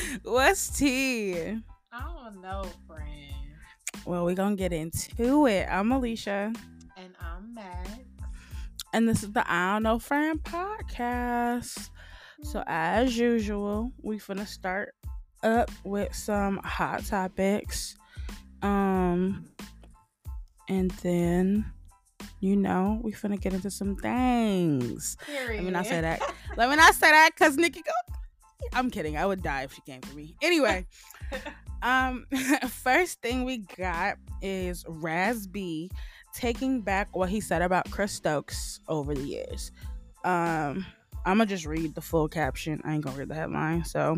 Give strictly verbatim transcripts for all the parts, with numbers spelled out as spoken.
What's tea? I don't know, friend. Well, we're going to get into it. I'm Alicia. And I'm Max. And this is the I Don't Know Friend podcast. So, as usual, we finna start up with some hot topics. Um, and then, you know, we finna get into some things. Period. Let me not say that. Let me not say that because Nikki go. I'm kidding. I would die if she came for me. Anyway, um, first thing we got is Raz B taking back what he said about Chris Stokes over the years. Um, I'm gonna just read the full caption. I ain't gonna read the headline. So,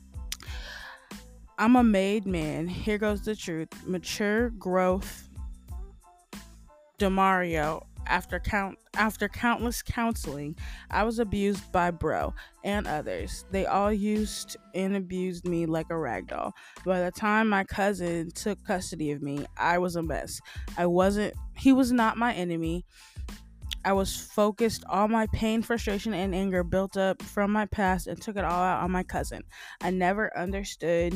I'm a made man. Here goes the truth. Mature growth. Demario. After count after countless counseling, I was abused by bro and others. They all used and abused me like a rag doll. By the time my cousin took custody of me, I was a mess. I wasn't he was not my enemy. I was focused. All my pain, frustration, and anger built up from my past and took it all out on my cousin. I never understood.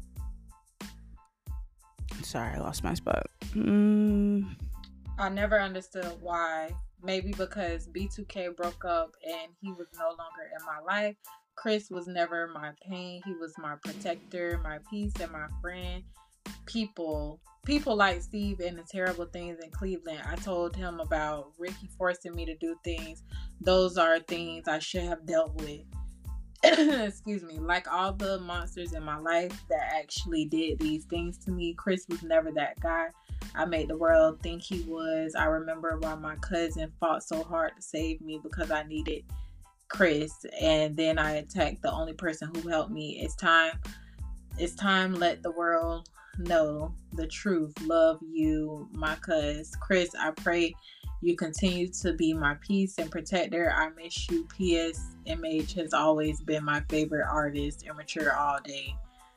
Sorry, I lost my spot. Mm. I never understood why. Maybe because B two K broke up and he was no longer in my life. Chris was never my pain. He was my protector, my peace, and my friend. People, people like Steve and the terrible things in Cleveland. I told him about Ricky forcing me to do things. Those are things I should have dealt with. Excuse me. Like all the monsters in my life that actually did these things to me, Chris was never that guy I made the world think he was. I remember why my cousin fought so hard to save me because I needed Chris, and then I attacked the only person who helped me. It's time. It's time. Let the world know the truth. Love you, my cuz. Chris, I pray you continue to be my peace and protector. I miss you. P S. M H has always been my favorite artist. Immature all day.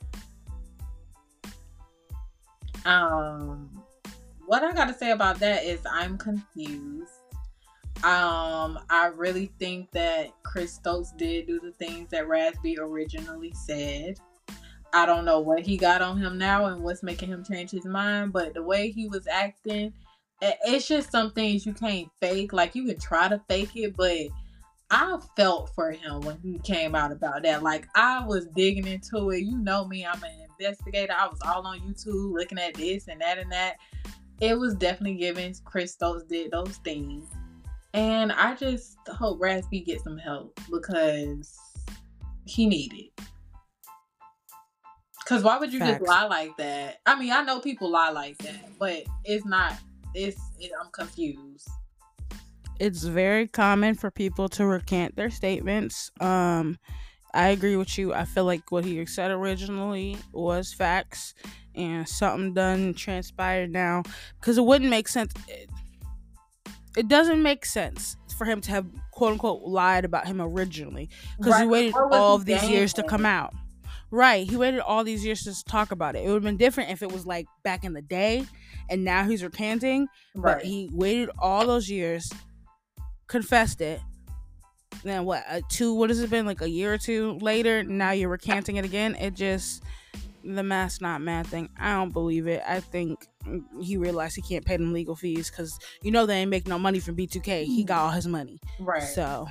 Um, what I gotta say about that is I'm confused. Um, I really think that Chris Stokes did do the things that Raz B originally said. I don't know what he got on him now and what's making him change his mind, but the way he was acting, it's just some things you can't fake. Like, you can try to fake it, but I felt for him when he came out about that. Like, I was digging into it. You know me, I'm an investigator. I was all on YouTube looking at this and that and that. It was definitely giving Chris Stokes did those things. And I just hope Raz B gets some help because he needed. Because why would you Facts. Just lie like that? I mean, I know people lie like that, but it's not, it's, it, I'm confused. It's very common for people to recant their statements. Um, I agree with you. I feel like what he said originally was facts and something done transpired now, because it wouldn't make sense. It, it doesn't make sense for him to have quote unquote lied about him originally, because right. he waited all of these saying? years to come out. Right. He waited all these years to talk about it. It would have been different if it was like back in the day and now he's recanting. Right. But he waited all those years, confessed it. Then what? A two? What has it been? Like a year or two later? Now you're recanting it again. It just, the math not mad thing. I don't believe it. I think he realized he can't pay them legal fees because you know they ain't make no money from B two K. He got all his money. Right. So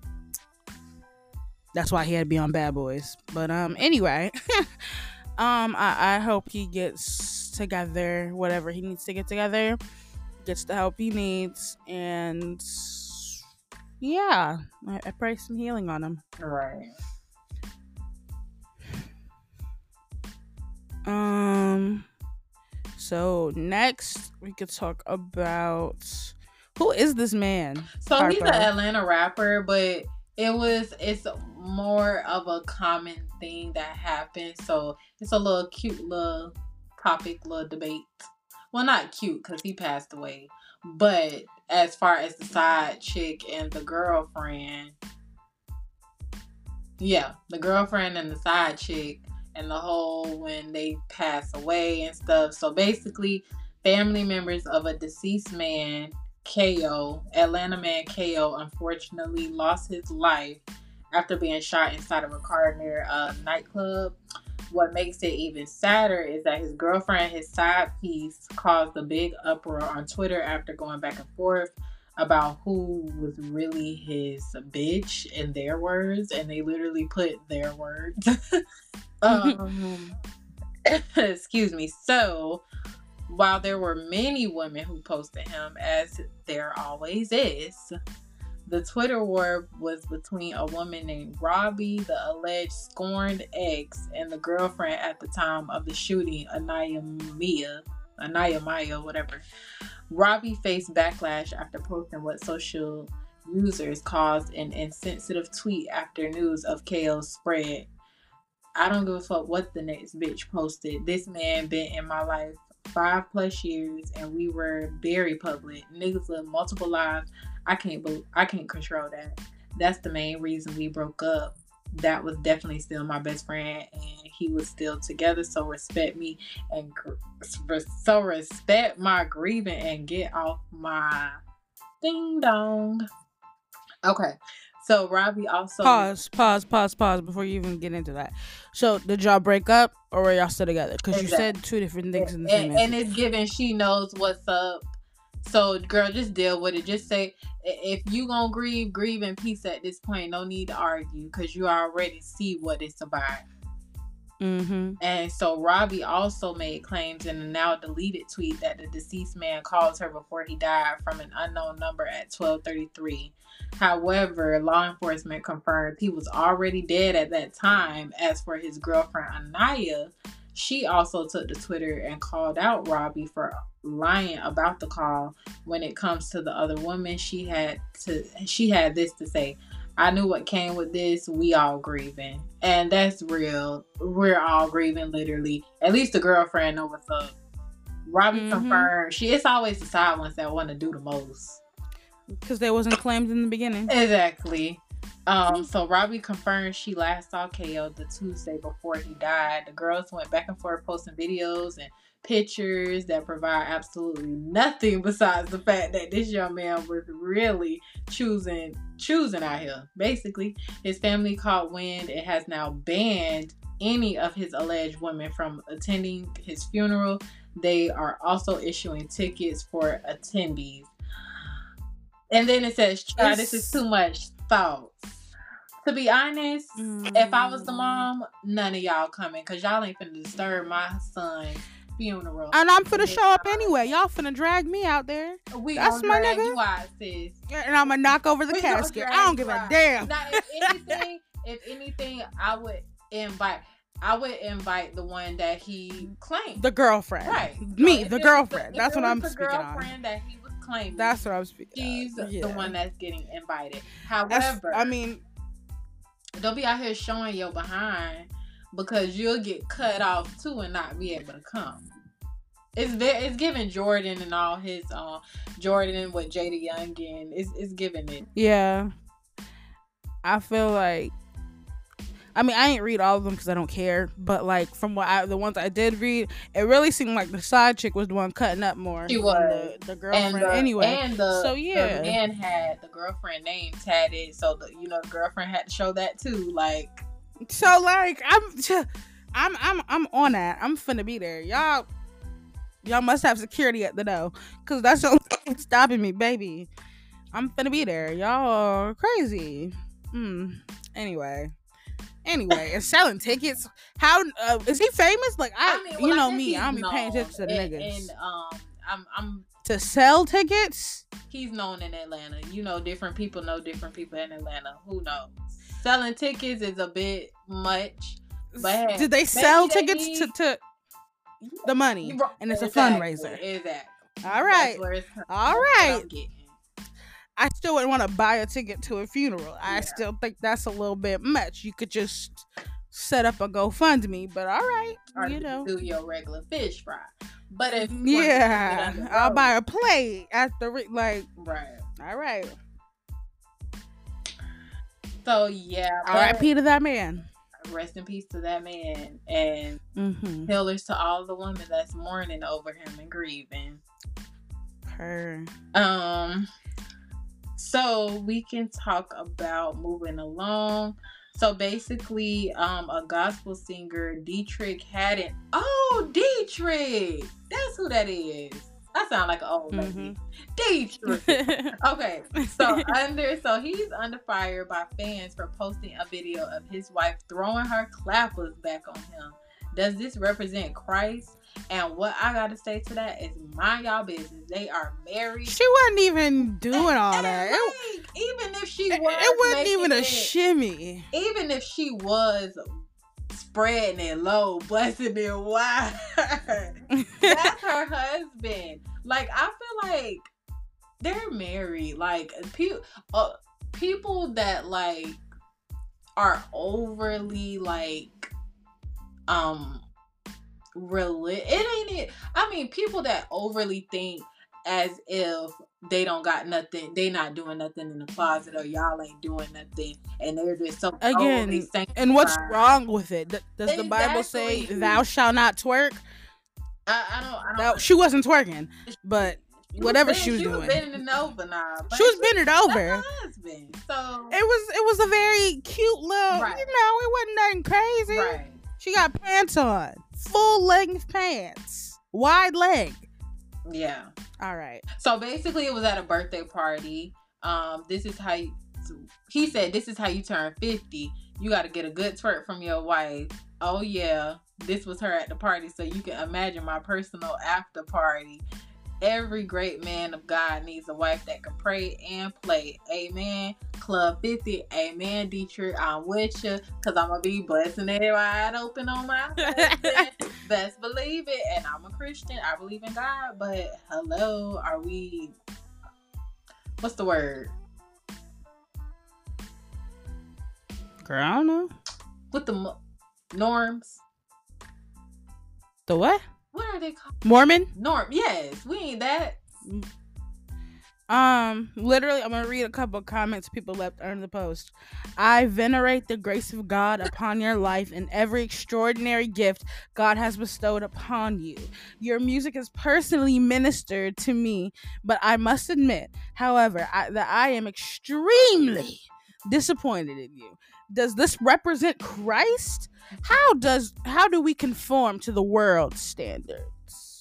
that's why he had to be on Bad Boys. But um, anyway, um, I, I hope he gets together, whatever he needs to get together, gets the help he needs, and yeah, I, I pray some healing on him. Right. Um. So next, we could talk about who is this man? So Harper. He's an Atlanta rapper, but it was it's more of a common thing that happened. So it's a little cute little topic, little debate. Well, not cute because he passed away, but as far as the side chick and the girlfriend, yeah, the girlfriend and the side chick. And the whole when they pass away and stuff. So basically, family members of a deceased man, K O, Atlanta man K O, unfortunately lost his life after being shot inside of a car near a nightclub. what makes it even sadder is that his girlfriend, his side piece, caused a big uproar on Twitter after going back and forth about who was really his bitch in their words, and they literally put their words. um, excuse me. So, while there were many women who posted him, as there always is, the Twitter war was between a woman named Robbie, the alleged scorned ex, and the girlfriend at the time of the shooting, Anaya Mia, Anaya Maya, whatever. Robbie faced backlash after posting what social users caused an insensitive tweet after news of K O spread. I don't give a fuck what the next bitch posted. This man been in my life five plus years, and we were very public. Niggas lived multiple lives. I can't believe, I can't control that. That's the main reason we broke up. That was definitely still my best friend, and he was still together. So respect me and so respect my grieving and get off my ding dong. Okay. So Robbie also pause, pause, pause, pause before you even get into that. So did y'all break up or were y'all still together? Because exactly. you said two different things in the and, same. And it's given she knows what's up. So girl, just deal with it. Just say if you gonna grieve, grieve in peace at this point. No need to argue because you already see what it's about. Mm-hmm. And so Robbie also made claims in a now deleted tweet that the deceased man called her before he died from an unknown number at twelve thirty-three. However, law enforcement confirmed he was already dead at that time. As for his girlfriend Anaya, she also took to Twitter and called out Robbie for lying about the call. When it comes to the other woman, she had to she had this to say: I knew what came with this. We all grieving. And that's real. We're all grieving, literally. At least the girlfriend know what's up. Robbie mm-hmm. confirmed. She It's always the side ones that want to do the most. Because they wasn't claimed in the beginning. Exactly. Um, so Robbie confirmed she last saw K O the Tuesday before he died. The girls went back and forth posting videos and pictures that provide absolutely nothing besides the fact that this young man was really choosing choosing out here. Basically, his family caught wind and has now banned any of his alleged women from attending his funeral. They are also issuing tickets for attendees. And then it says, "Try, this is too much thoughts." To be honest, mm. if I was the mom, none of y'all coming because y'all ain't finna disturb my son's funeral. And I'm finna show up anyway. Y'all finna drag me out there. We That's gonna my drag nigga. You out, sis. And I'm gonna knock over the we casket. I don't give a damn. Now, if anything, if anything, I would invite. I would invite the one that he claimed. The girlfriend. Right. Me, so the girlfriend. The, that's what I'm the speaking on. The girlfriend that he was claiming. That's what I'm speaking She's on. Yeah. the one that's getting invited. However, that's, I mean, don't be out here showing your behind because you'll get cut off too and not be able to come. It's very, it's giving Jordan and all his uh, Jordan with Jada Youngin. It's it's giving it. Yeah, I feel like. I mean, I ain't read all of them because I don't care. But like from what I, the ones I did read, it really seemed like the side chick was the one cutting up more. She was the, the girlfriend and the, anyway. And the so yeah, the man had the girlfriend name tatted, so the you know the girlfriend had to show that too. Like so, like I'm, I'm, I'm, I'm on that. I'm finna be there, y'all. Y'all must have security at the door, cause that's what's stopping me, baby. I'm finna be there. Y'all are crazy. Hmm. Anyway. Anyway, and selling tickets. How uh, is he famous? Like I, I mean, well, you know me, I don't be paying attention to the and, niggas. And um, I'm, I'm to sell tickets. He's known in Atlanta. You know, different people know different people in Atlanta. Who knows? Selling tickets is a bit much. But hey, did they sell they tickets need... to, to the money? And it's exactly, a fundraiser. Exactly. All right. All right. I still wouldn't want to buy a ticket to a funeral. I yeah. still think that's a little bit much. You could just set up a GoFundMe, but all right, or you know, do your regular fish fry. But if yeah, I'll buy a plate at the re- like. Right. All right. So yeah. R I P to that man. Rest in peace to that man, and mm-hmm. pillars to all the women that's mourning over him and grieving. Her. Um. So we can talk about moving along. So basically, um, a gospel singer, Dietrich Haddon. Oh, Dietrich! That's who that is. I sound like an old lady. Mm-hmm. Dietrich. Okay, so under so he's under fire by fans for posting a video of his wife throwing her clappers back on him. Does this represent Christ? And what I gotta say to that is, mind y'all business. They are married. She wasn't even doing and, all and that. Like, even if she was, it wasn't even a it, shimmy. Even if she was spreading it low, busting it wide, that's her husband. Like, I feel like they're married. Like, people, uh, people that like are overly like, um. Really, it ain't it. I mean, people that overly think as if they don't got nothing, they not doing nothing in the closet, or y'all ain't doing nothing, and they're just so again. And what's wrong with it? Does exactly. the Bible say, "Thou shalt not twerk"? I, I don't. I don't that, she wasn't twerking, but she whatever was, she was she doing, was bending over now. She was bending over. That's her husband. So it was it was a very cute little. Right. You know, it wasn't nothing crazy. Right. She got pants on. Full length pants. Wide leg. Yeah. All right. So basically it was at a birthday party. Um, this is how you, he said, this is how you turn fifty. You got to get a good twerk from your wife. Oh yeah. This was her at the party. So you can imagine my personal after party. Every great man of God needs a wife that can pray and play. Amen. Club fifty. Amen, Dietrich. I'm with you. Because I'm going to be busting it wide open on my husband. Best believe it. And I'm a Christian. I believe in God. But hello, are we... What's the word? Girl, I don't know. With the m- norms. The what? What are they called? Mormon? Norm. Yes. We ain't that. Um, literally, I'm gonna read a couple of comments people left under the post. I venerate the grace of God upon your life and every extraordinary gift God has bestowed upon you. Your music has personally ministered to me, but I must admit, however, I, that I am extremely disappointed in you. Does this represent Christ? How does how do we conform to the world's standards?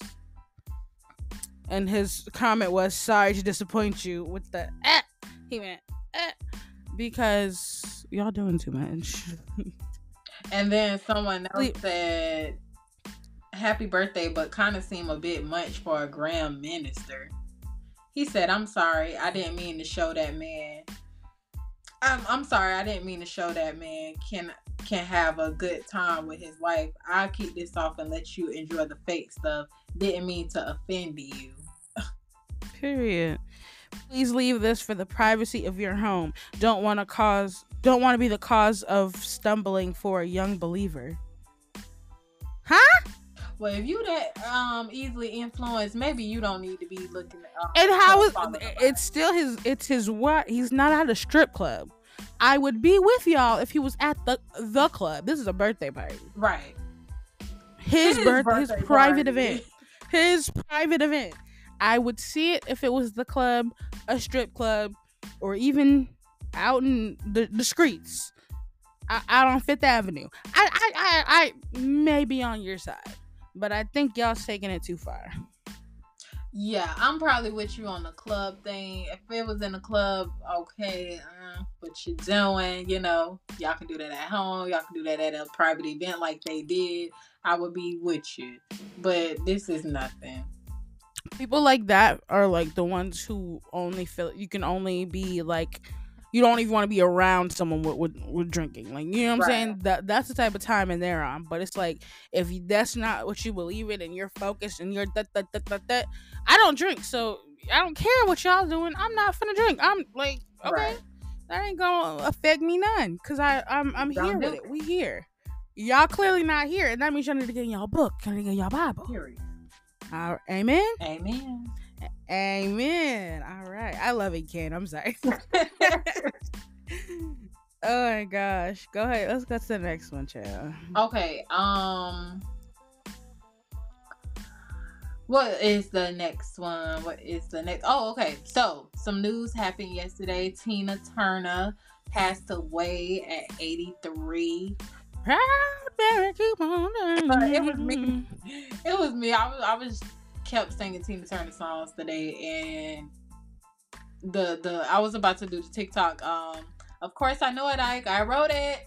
And his comment was, sorry to disappoint you with the eh. He went eh, because y'all doing too much. And then someone else Please. said, happy birthday, but kind of seemed a bit much for a grand minister. He said, I'm sorry, I didn't mean to show that man. I'm, I'm sorry, I didn't mean to show that man can can have a good time with his wife. I'll keep this off and let you enjoy the fake stuff. Didn't mean to offend you. Period. Please leave this for the privacy of your home. Don't want to cause don't want to be the cause of stumbling for a young believer. Huh? Well, if you that um easily influenced, maybe you don't need to be looking at um, and how is it's still his it's his what he's not at a strip club. I would be with y'all if he was at the the club. This is a birthday party. Right. His, his birthday, his private party. event. His private event. I would see it if it was the club, a strip club, or even out in the, the streets. I, out on Fifth Avenue. I, I, I, I may be on your side, but I think y'all's taking it too far. Yeah, I'm probably with you on the club thing. If it was in the club, okay, uh, what you doing? You know, y'all can do that at home. Y'all can do that at a private event like they did. I would be with you. But this is nothing. People like that are like the ones who only feel you can only be like, you don't even want to be around someone with, with, with drinking. Like, you know what I'm right. saying? That That's the type of time and they're on. But it's like, if that's not what you believe in and you're focused and you're that, that, that, that, that. I don't drink, so I don't care what y'all doing. I'm not finna drink. I'm like, okay, right. that ain't gonna affect me none. Because I'm, I'm here with it. We here. Y'all clearly not here. And that means y'all need to get in y'all book. Y'all need to get in y'all Bible. Period. Uh, amen? Amen. Amen. All right. I love it, Ken. I'm sorry. Oh my gosh. Go ahead. Let's go to the next one, child. Okay. Um. What is the next one? What is the next? Oh, okay. So, some news happened yesterday. Tina Turner passed away at eighty-three. Proud Mary, keep on But it was me. It was me. I was, I was kept singing Tina Turner songs today, and the the I was about to do the TikTok. Um, of course I know it. I I wrote it,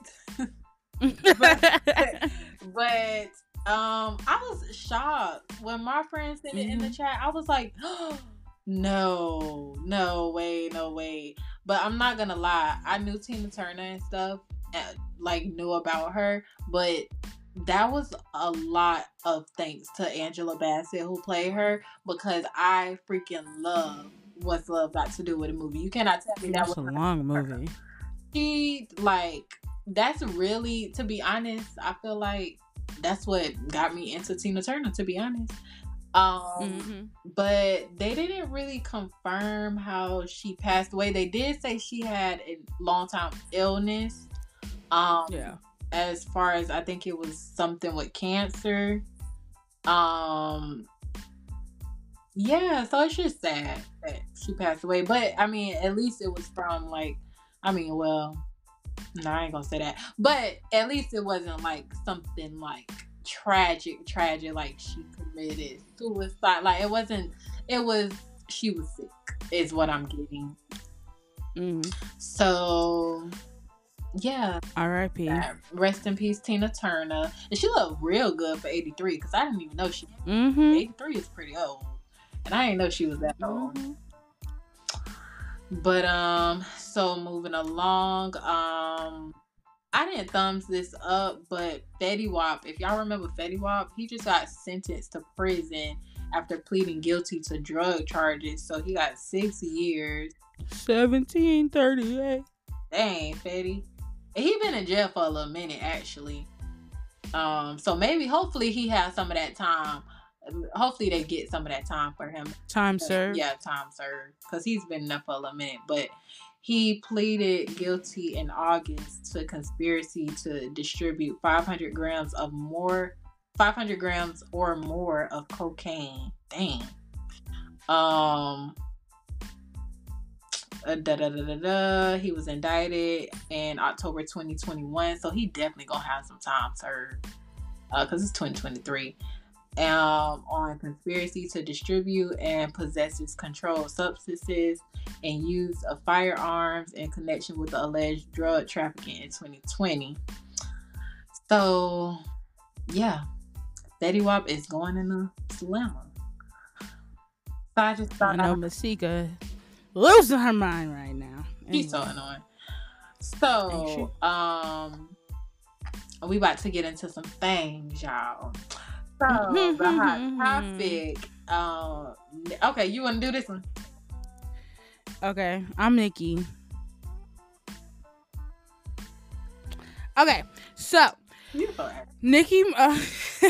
but, but um, I was shocked when my friend said it in the chat. I was like, oh, no, no way, no way. But I'm not gonna lie. I knew Tina Turner and stuff, and, like knew about her, but that was a lot of thanks to Angela Bassett who played her, because I freaking love What's Love Got to Do with a Movie. You cannot tell me that was was a long movie. She like that's really, to be honest, I feel like that's what got me into Tina Turner, to be honest. Um, mm-hmm. But they didn't really confirm how she passed away. They did say she had a long time illness. Um, yeah. As far as, I think it was something with cancer. Um, yeah, so it's just sad that she passed away. But, I mean, at least it was from, like, I mean, well, no, I ain't gonna say that. But at least it wasn't, like, something, like, tragic, tragic, like she committed suicide. Like, it wasn't, it was, she was sick, is what I'm getting. Mm. So... yeah. R I P. Rest in peace, Tina Turner. And she looked real good for eighty-three, because I didn't even know she... Mm-hmm. eighty-three is pretty old. And I didn't know she was that old. Mm-hmm. But, um, so moving along, um, I didn't thumbs this up, but Fetty Wap, if y'all remember Fetty Wap, he just got sentenced to prison after pleading guilty to drug charges. So he got six years. seventeen thirty-eight. Dang, Fetty. He been in jail for a little minute, actually. Um, so maybe, hopefully, he has some of that time. Hopefully, they get some of that time for him. Time served. Yeah, time served. Because he's been in there for a little minute. But he pleaded guilty in August to conspiracy to distribute five hundred grams of more, five hundred grams or more of cocaine. Dang. Um... Uh, da, da, da, da, da. He was indicted in October twenty twenty-one, so he definitely gonna have some time served, because uh, it's twenty twenty-three. Um, on conspiracy to distribute and possesses controlled substances and use of firearms in connection with the alleged drug trafficking in twenty twenty. So, yeah, Fetty Wap is going in the slammer. So I just thought I know Masika losing her mind right now. Anyway. She's so annoying. So, um, we about to get into some things, y'all. So, the hot topic. Um, okay, you want to do this one? Okay, I'm Nikki. Okay, so Nikki. Uh,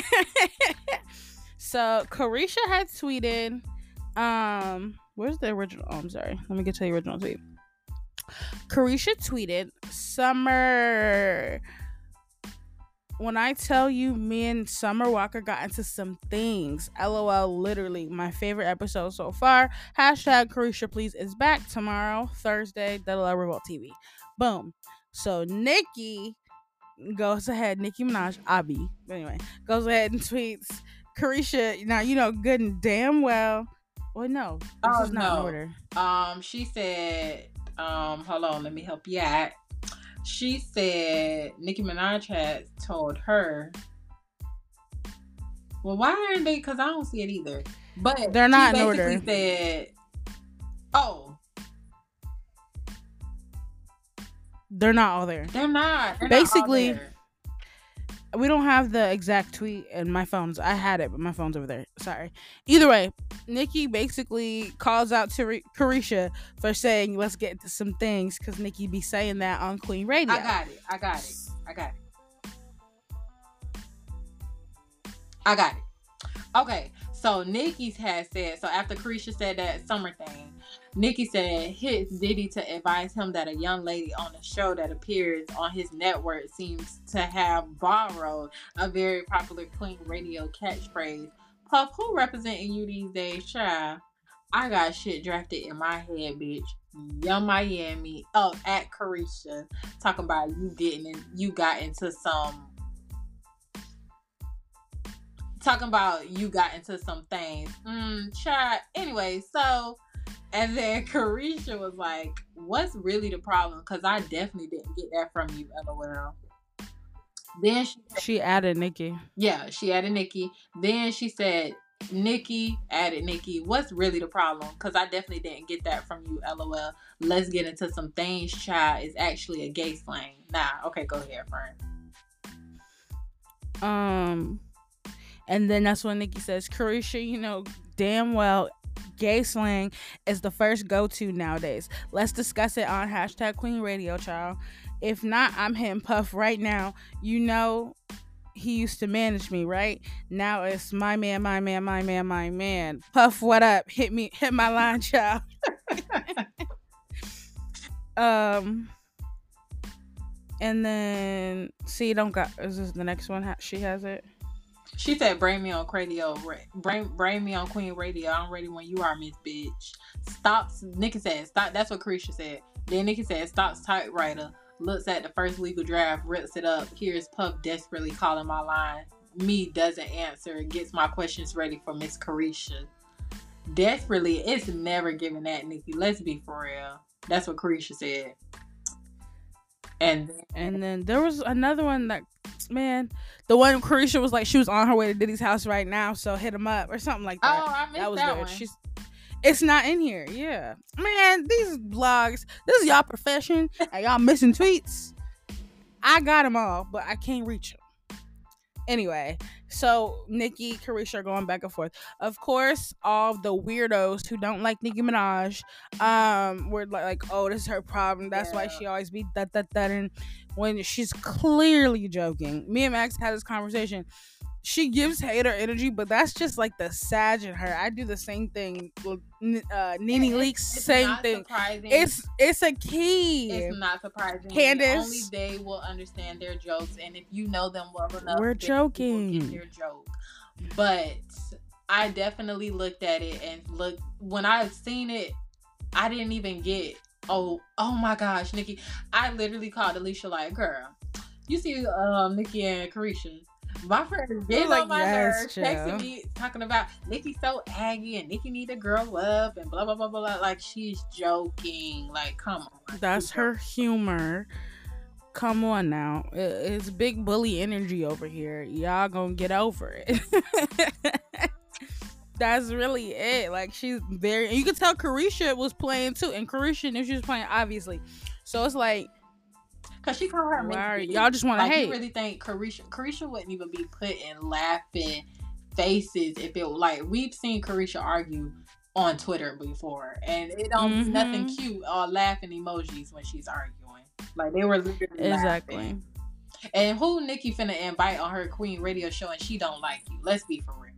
so Carisha had tweeted. Um. Where's the original? Oh, I'm sorry. Let me get to the original tweet. Carisha tweeted, Summer, when I tell you me and Summer Walker got into some things. LOL, literally my favorite episode so far. Hashtag Carisha please is back tomorrow, Thursday, Delaware Revolt T V. Boom. So Nikki goes ahead, Nicki Minaj, Abby, anyway, goes ahead and tweets, Carisha, now you know good and damn well. Well, no, this oh, is not no. in order. Um, she said, um, hold on, let me help you out. She said Nicki Minaj had told her. Well, why aren't they? Because I don't see it either. But they're not she in order. Basically said, oh, they're not all there. They're not. They're basically. Not all there. We don't have the exact tweet in my phones. I had it, but my phone's over there. Sorry. Either way, Nikki basically calls out to Carisha for saying, let's get into some things, because Nikki be saying that on Queen Radio. I got it. I got it. I got it. I got it. Okay. So Nikki has said, so after Carisha said that summer thing, Nikki said hits Diddy to advise him that a young lady on a show that appears on his network seems to have borrowed a very popular Queen Radio catchphrase, Puff, who representing you these days, child? I got shit drafted in my head, bitch. Young Miami, oh, at Carisha, talking about you getting in, you got into some, talking about you got into some things. Mm, child. Anyway, so, and then Carisha was like, what's really the problem? Because I definitely didn't get that from you, LOL. Then she, she added Nikki. Yeah, she added Nikki. Then she said, Nikki added Nikki. What's really the problem? Because I definitely didn't get that from you, LOL. Let's get into some things, child. Is actually a gay slang. Nah, okay, go ahead, friend. Um, and then that's when Nikki says, Carisha, you know damn well gay slang is the first go-to nowadays. Let's discuss it on hashtag Queen Radio, child. If not, I'm hitting Puff right now. You know, he used to manage me, right? Now it's my man, my man, my man, my man. Puff, what up? Hit me, hit my line, child. um, and then see, don't got. Is this the next one? She has it. She said, "Bring me on radio, bring bring me on Queen Radio. I'm ready when you are, Miss Bitch." Stops. Nikki said, "Stop." That's what Carisha said. Then Nikki said, "Stops typewriter. Looks at the first legal draft, rips it up. Here's Puff desperately calling my line. Me doesn't answer. Gets my questions ready for Miss Carisha. Desperately, it's never giving that, Nikki. Let's be for real." That's what Carisha said. And then, and then there was another one that, man, the one Carisha was like, she was on her way to Diddy's house right now, so hit him up or something like that. Oh, I missed that was that good. one. She's It's not in here. Yeah. Man, these blogs, this is y'all profession and y'all missing tweets. I got them all, but I can't reach them. Anyway, so Nikki, Carisha are going back and forth. Of course, all the weirdos who don't like Nicki Minaj um, were like, like, oh, this is her problem. That's yeah. why she always be that, that, that. And when she's clearly joking. Me and Max had this conversation. She gives hater energy, but that's just like the Sag in her. I do the same thing. Uh, Nene Leakes, it's same thing. Surprising. It's it's a key. It's not surprising. Candace, only they will understand their jokes, and if you know them well enough, we're joking. Get their joke. But I definitely looked at it and looked when I seen it. I didn't even get. Oh, oh my gosh, Nikki! I literally called Alicia like, "Girl, you see, um, Nikki and Carisha." My friend is getting like, on my yes, nerves, texting me, talking about Nikki's so aggy and Nikki need to grow up and blah, blah, blah, blah, blah. Like, she's joking. Like, come on. That's her humor. Come on now. It's big bully energy over here. Y'all gonna get over it. That's really it. Like, she's very... You could tell Carisha was playing, too. And Carisha knew she was playing, obviously. So, it's like... Cause she called her. Wow, y'all just want to like, hate. You really think Carisha? Carisha wouldn't even be putting laughing faces if it like we've seen Carisha argue on Twitter before, and it don't mm-hmm. be nothing cute or laughing emojis when she's arguing. Like they were literally exactly. laughing. And who Nikki finna invite on her Queen Radio show, and she don't like you? Let's be for real.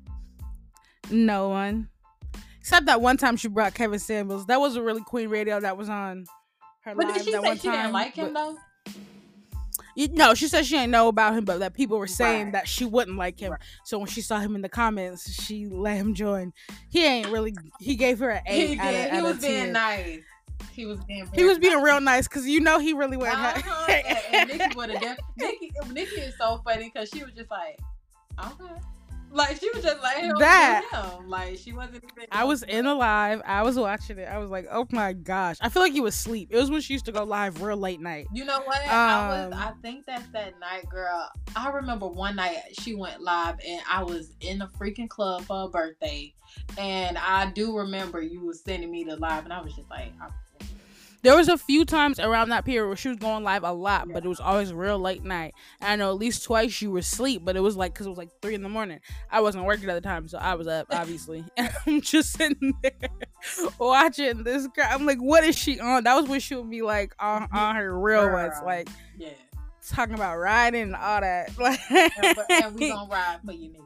No one, except that one time she brought Kevin Samuels. That was a really Queen Radio that was on her but live. Did she that say one she time, didn't like him but, though? You, no, she said she didn't know about him, but that people were saying right. that she wouldn't like him. Right. So when she saw him in the comments, she let him join. He ain't really. He gave her an eight. He out did. Of, he out was of being ten. nice. He was being. He was being nice. real nice because you know he really went. Uh-huh. and, and Nikki would have. Def- Nikki, Nikki is so funny because she was just like, okay. Like she was just like that. Him. Like she wasn't even. I was in a live. I was watching it. I was like, oh my gosh. I feel like he was asleep. It was when she used to go live real late night. You know what? Um, I was. I think that's that night, girl. I remember one night she went live and I was in a freaking club for a birthday, and I do remember you was sending me the live, and I was just like. I, There was a few times around that period where she was going live a lot, yeah. but it was always real late night. And I know at least twice you were asleep, but it was like, because it was like three in the morning. I wasn't working at the time, so I was up, obviously. And I'm just sitting there watching this girl. I'm like, what is she on? That was when she would be like on, on her real girl. Ones, like yeah. talking about riding and all that. Like, yeah, but, and we gonna ride for you, Nikki.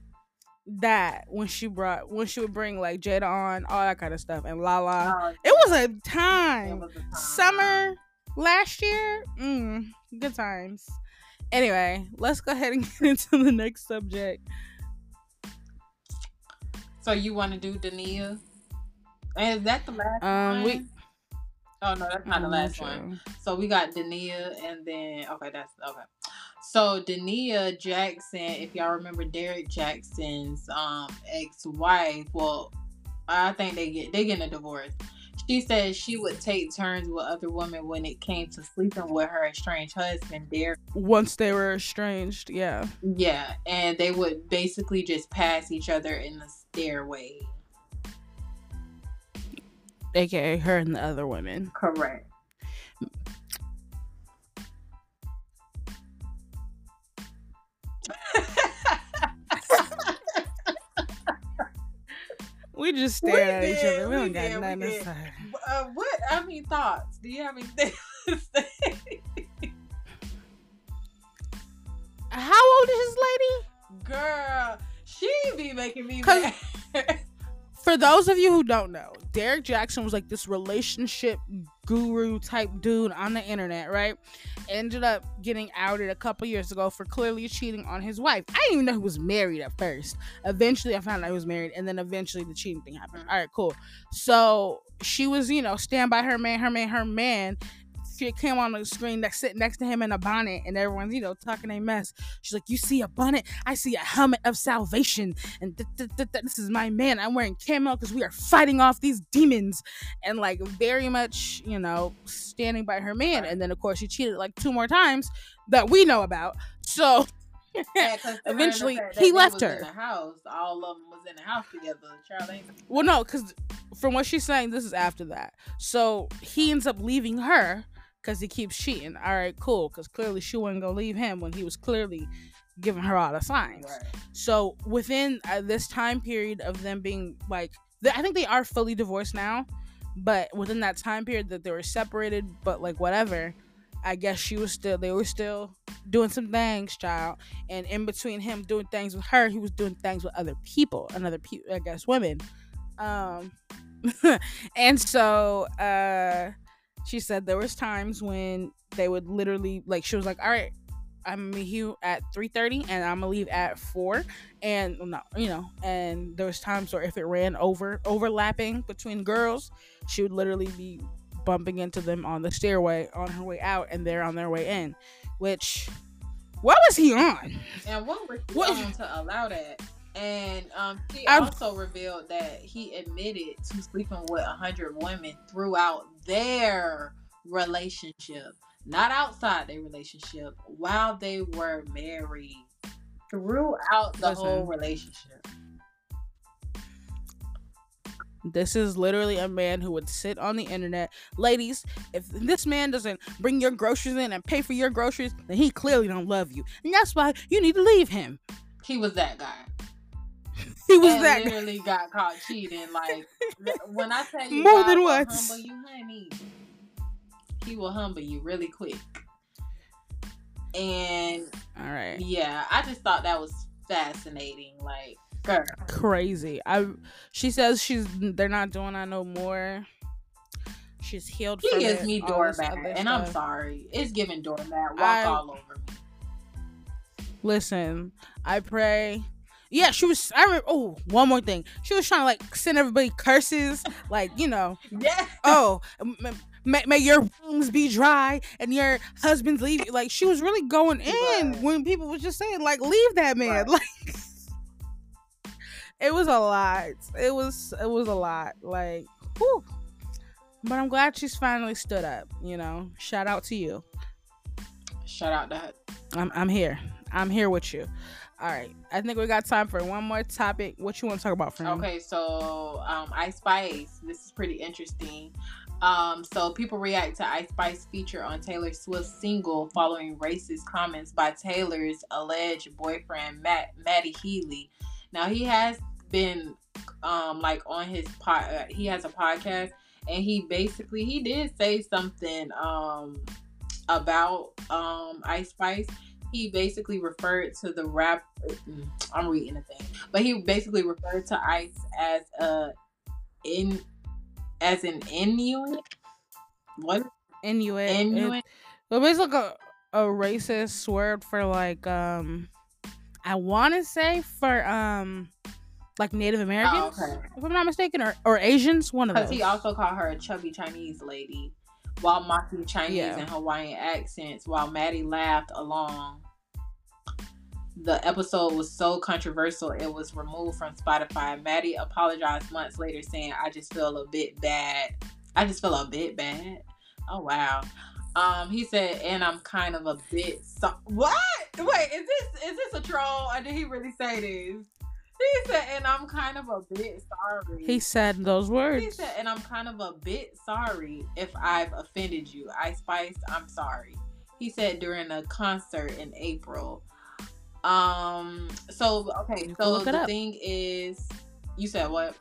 That when she brought when she would bring like Jada on, all that kind of stuff, and Lala, oh, it was a time. It was a time. Summer last year, mm, good times. Anyway, let's go ahead and get into the next subject. So you want to do Dania? And is that the last Um, one? we. Oh no, that's not the I'm last not one. sure. So we got Dania, and then okay, that's okay. So Dania Jackson, if y'all remember Derek Jackson's um ex-wife, well, I think they get they getting a divorce. She said she would take turns with other women when it came to sleeping with her estranged husband, Derek. Once they were estranged, yeah. Yeah, and they would basically just pass each other in the stairway. A K A her and the other women. Correct. We just stared at did, each other. We, we don't did, got nothing we to did. say. Uh, what? I mean, thoughts. Do you have anything to say? How old is this lady? Girl, she be making me 'Cause- mad. For those of you who don't know, Derek Jackson was like this relationship guru type dude on the internet, right? Ended up getting outed a couple years ago for clearly cheating on his wife. I didn't even know he was married at first. Eventually, I found out he was married, and then eventually the cheating thing happened. All right, cool. So she was, you know, stand by her man, her man, her man. She came on the screen next sitting next to him in a bonnet, and everyone's, you know, talking a mess. She's like, "You see a bonnet? I see a helmet of salvation, and th- th- th- th- this is my man. I'm wearing camo because we are fighting off these demons," and like very much, you know, standing by her man. And then of course she cheated like two more times that we know about. So Yeah, eventually the fact he that left they her. was in the house. All of them was in the house together. Child ain't. Well, no, because from what she's saying, this is after that. So he ends up leaving her because he keeps cheating. All right, cool. Because clearly she wasn't gonna leave him when he was clearly giving her all the signs. Right. So within uh, this time period of them being like, th- I think they are fully divorced now, but within that time period that they were separated, but like whatever, I guess she was still, they were still doing some things, child. And in between him doing things with her, he was doing things with other people, and other people, I guess, women. Um, and so, uh, she said there was times when they would literally, like, she was like, all right, I'm gonna meet you at three thirty and I'm gonna leave at four, and no, you know, and there was times where if it ran over overlapping between girls, she would literally be bumping into them on the stairway on her way out, and they're on their way in. Which, what was he on? And what was he What- on to allow that? And um, she I'm- also revealed that he admitted to sleeping with a hundred women throughout their relationship, not outside their relationship, while they were married. Throughout the Listen. whole relationship. This is literally a man who would sit on the internet. Ladies, if this man doesn't bring your groceries in and pay for your groceries, then he clearly don't love you. And that's why you need to leave him. He was that guy. He was and that guy. literally got caught cheating. Like, when I tell you, More God than will once. humble you, honey, he will humble you really quick. And All right. yeah, I just thought that was fascinating. Like, girl, Crazy. I. She says she's. They're not doing that no more. She's healed he from gives it, me all this doormat, other and I'm stuff. sorry, it's giving doormat. Walk I- all over me. Listen, I pray. Yeah, she was. I remember. Oh, one more thing. She was trying to like send everybody curses, like, you know. Yeah. Oh, m- may, may your wombs be dry and your husband's leave you. Like, she was really going in Right. when people was just saying, like, leave that man. Right. Like, it was a lot. It was it was a lot. Like, whew. But I'm glad she's finally stood up. You know, shout out to you. Shout out to her. I'm I'm here. I'm here with you. All right. I think we got time for one more topic. What you want to talk about, friend? Okay, so um, Ice Spice. This is pretty interesting. Um, so people react to Ice Spice feature on Taylor Swift's single following racist comments by Taylor's alleged boyfriend Matt Matty Healy. Now he has been um like on his pod. Uh, he has a podcast, and he basically he did say something um about um Ice Spice. He basically referred to the rap. I'm reading the thing, but he basically referred to Ice as a in as an Inuit. What Inuit. Inuit? It, but it's like a, a racist word for like um I want to say for um like Native Oh, Americans, okay. if I'm not mistaken, or, or Asians, one of Because those. he also called her a chubby Chinese lady while mocking Chinese Yeah. and Hawaiian accents while Maddie laughed along. The episode was so controversial it was removed from Spotify. Maddie apologized months later saying, I just feel a bit bad. I just feel a bit bad. Oh, wow. Um, he said, and I'm kind of a bit so- what? Wait, is this is this a troll? Or did he really say this? He said, and I'm kind of a bit sorry. He said those words. He said, and I'm kind of a bit sorry if I've offended you. Ice Spice, I'm sorry. He said during a concert in April. Um. So okay. You can So look it the up. thing is, you said what?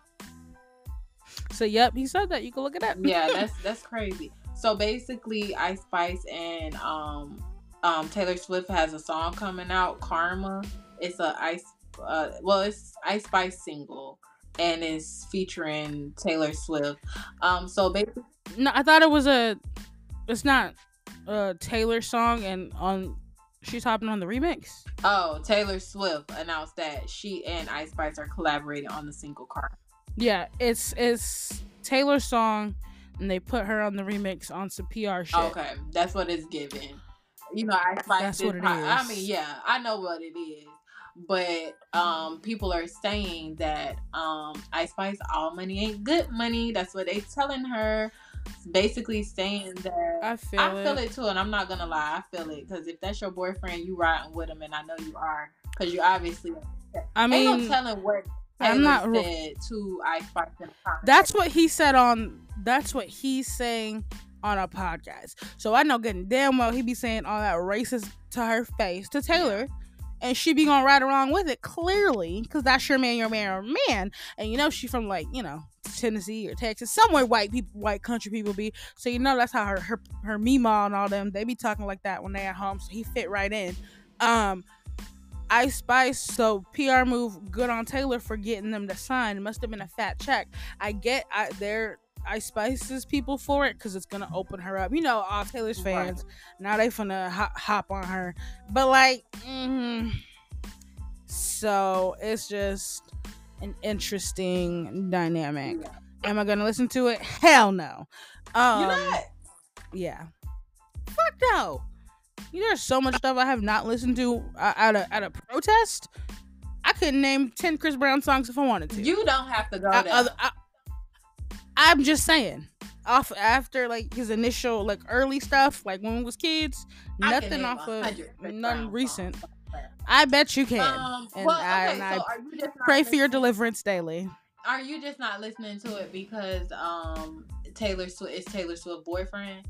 So yep, he said that. You can look it up. Yeah, that's that's crazy. So basically, Ice Spice and um um Taylor Swift has a song coming out, Karma. It's a Ice uh well, it's Ice Spice single, and it's featuring Taylor Swift. Um. So basically, No, I thought it was a. It's not a Taylor song, and on she's hopping on the remix. oh, Taylor Swift announced that she and Ice Spice are collaborating on the single Karma. Yeah, it's it's Taylor's song, and they put her on the remix on some P R shit. Okay, that's what it's given. You know, Ice Spice. That's is what it hot. I is. mean, yeah, I know what it is, but um, people are saying that um, Ice Spice, all money ain't good money. That's what they telling her. Basically saying that I feel I it. feel it too, and I'm not gonna lie, I feel it because if that's your boyfriend, you riding with him, and I know you are, because you obviously. I ain't mean, no telling what Taylor I'm not. said to Ice Spice in the comments. That's what he said on. That's what he's saying on a podcast. So I know good and damn well he be saying all that racist to her face to Taylor, and she be gonna ride along with it clearly because that's your man, your man, your man. And you know she from like you know Tennessee or Texas, somewhere white people, white country people be. So you know that's how her her her Meemaw and all them they be talking like that when they at home. So he fit right in. Um. Ice Spice, so P R move, good on Taylor for getting them to sign. It must have been a fat check. I get I, they're Ice Spice's people for it because it's gonna open her up. You know, all Taylor's fans Right. now they finna hop, hop on her, but like, mm, so it's just an interesting dynamic. Yeah. Am I gonna listen to it? Hell no. Um, You're not. yeah, fuck no. You know, there's so much stuff I have not listened to uh, out of at a protest. I could name ten Chris Brown songs if I wanted to. You don't have to go I, there. I, I, I'm just saying. Off after like his initial like early stuff, like when we was kids, I can nothing name off a of hundred Chris nothing Brown recent. songs. I bet you can. Um, and well, I, okay, and I so are you just not pray for your listening- deliverance daily. Are you just not listening to it because um Taylor Swift is Taylor Swift boyfriend?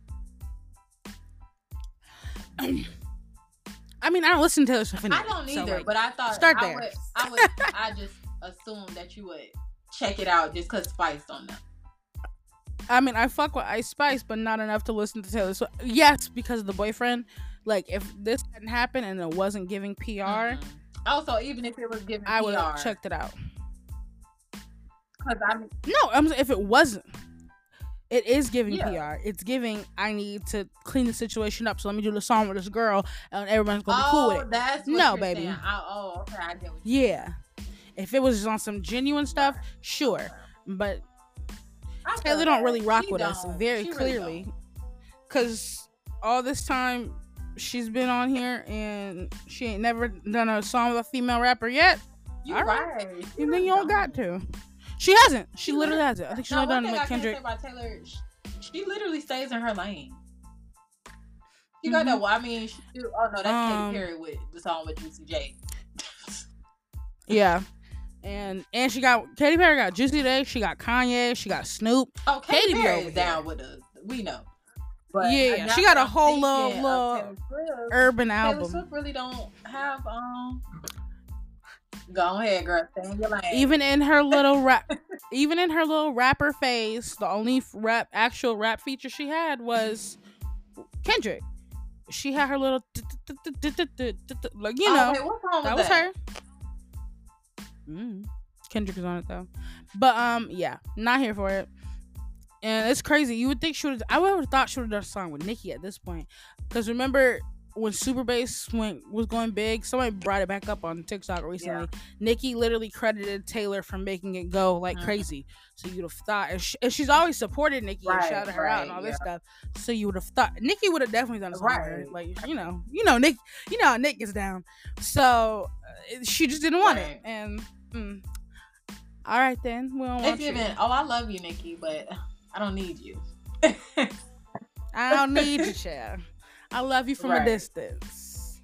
I mean, I don't listen to Taylor Swift anyway, I don't so, either, like, but I thought start I there. would. I would. I just assumed that you would check it out just because Spice on them. I mean, I fuck with Ice Spice, but not enough to listen to Taylor Swift. Yes, because of the boyfriend. Like, if this hadn't happened and it wasn't giving P R, Mhm. Also, even if it was giving I would P R, have checked it out. because I mean, No, I'm if it wasn't, it is giving Yeah. P R. It's giving. I need to clean the situation up, so let me do the song with this girl, and everyone's gonna be oh, cool with it. that's what No, you're baby. saying. I, oh, okay, I get what you're Yeah, if it was just on some genuine stuff, sure, but I feel Taylor don't that. really rock She with us don't. very She really clearly, because all this time she's been on here and she ain't never done a song with a female rapper yet. You're All right. right. She You really think you don't got to? She hasn't. She literally hasn't. I think she's Now, only one done thing with I can say Kendrick. about Taylor, she, she literally stays in her lane. She got Mhm. that. Well, I mean, she do. Oh no, that's Um, Katy Perry with the song with Juicy J. Yeah. And and she got Katy Perry got Juicy J, she got Kanye, she got Snoop. Oh, Katy Katy be Perry over is down here. with us. We know. But Yeah, now she got that a I'm whole little- thinking little of Taylor Swift, Urban Taylor album. Swift really don't have um. Go ahead, girl. Stay in your lane. Even in her little rap even in her little rapper phase, the only f- rap actual rap feature she had was Kendrick. She had her little like you Oh, know wait, what song was that was her. Mm. Kendrick is on it though, but um, yeah, not here for it. And it's crazy. You would think she would. I would have thought she would have done a song with Nicki at this point, because remember, when Super Bass went was going big, somebody brought it back up on TikTok recently. Yeah. Nicki literally credited Taylor for making it go like mm-hmm. crazy. So you'd have thought, and, she, and she's always supported Nicki right, and shouted her right, out and all yeah. this stuff. So you would have thought Nicki would have definitely done something. Right. Like you know, you know Nick, you know how Nick is down. So uh, she just didn't want right. it. And mm, all right then, we don't want it's even. Oh, I love you, Nicki, but I don't need you. I don't need you, child. I love you from right. a distance.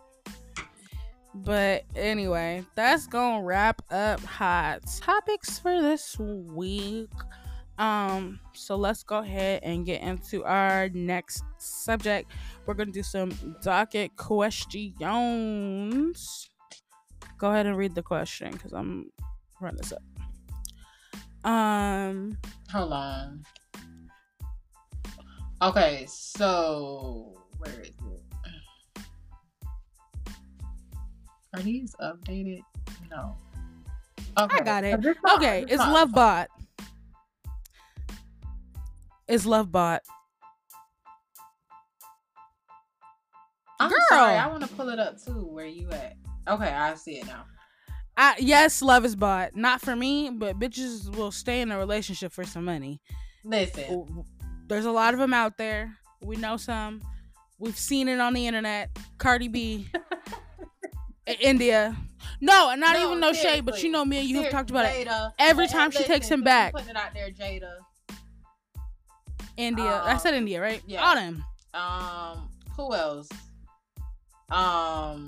But anyway, that's gonna wrap up hot topics for this week. Um, so let's go ahead and get into our next subject. We're gonna do some docket questions. Go ahead and read the question because I'm running this up. Um, hold on. Okay, so where is it? Are these updated? No. Okay. I got it. Okay, it's Lovebot. It's Lovebot. I'm Girl. sorry, I want to pull it up too. Where you at? Okay, I see it now. I, yes, love is bought. Not for me, but bitches will stay in a relationship for some money. Listen. There's a lot of them out there. We know some. We've seen it on the internet. Cardi B. India. No, not no, even no seriously. shade, but you know me and you seriously. have talked about Jada. it. Every time and she listen, takes him back. Putting it out there, Jada. India. Um, I said India, right? Yeah. All them. Um, who else? Um,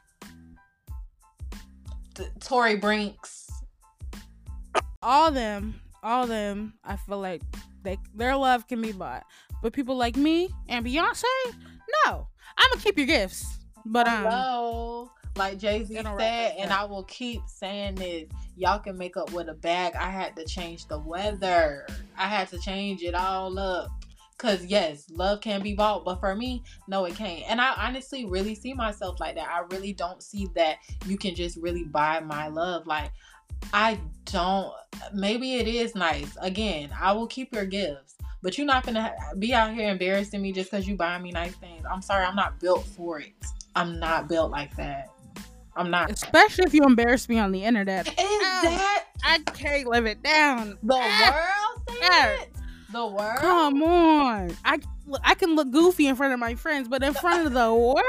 T- Tory Brinks. All them. All them. I feel like they their love can be bought. But people like me and Beyonce, no. I'm gonna keep your gifts. But um Hello. Like Jay-Z said, and I will keep saying this. Y'all can make up with a bag. I had to change the weather. I had to change it all up. Cause yes, love can be bought, but for me, no, it can't. And I honestly really see myself like that. I really don't see that you can just really buy my love. Like, I don't. Maybe it is nice. Again, I will keep your gifts, but you're not gonna be out here embarrassing me just because you buy me nice things. I'm sorry, I'm not built for it. I'm not built like that. I'm not. Especially if you embarrass me on the internet. Is Ow, that? I can't live it down. The ah, world said it. The world. Come on. I I can look goofy in front of my friends, but in front of the world.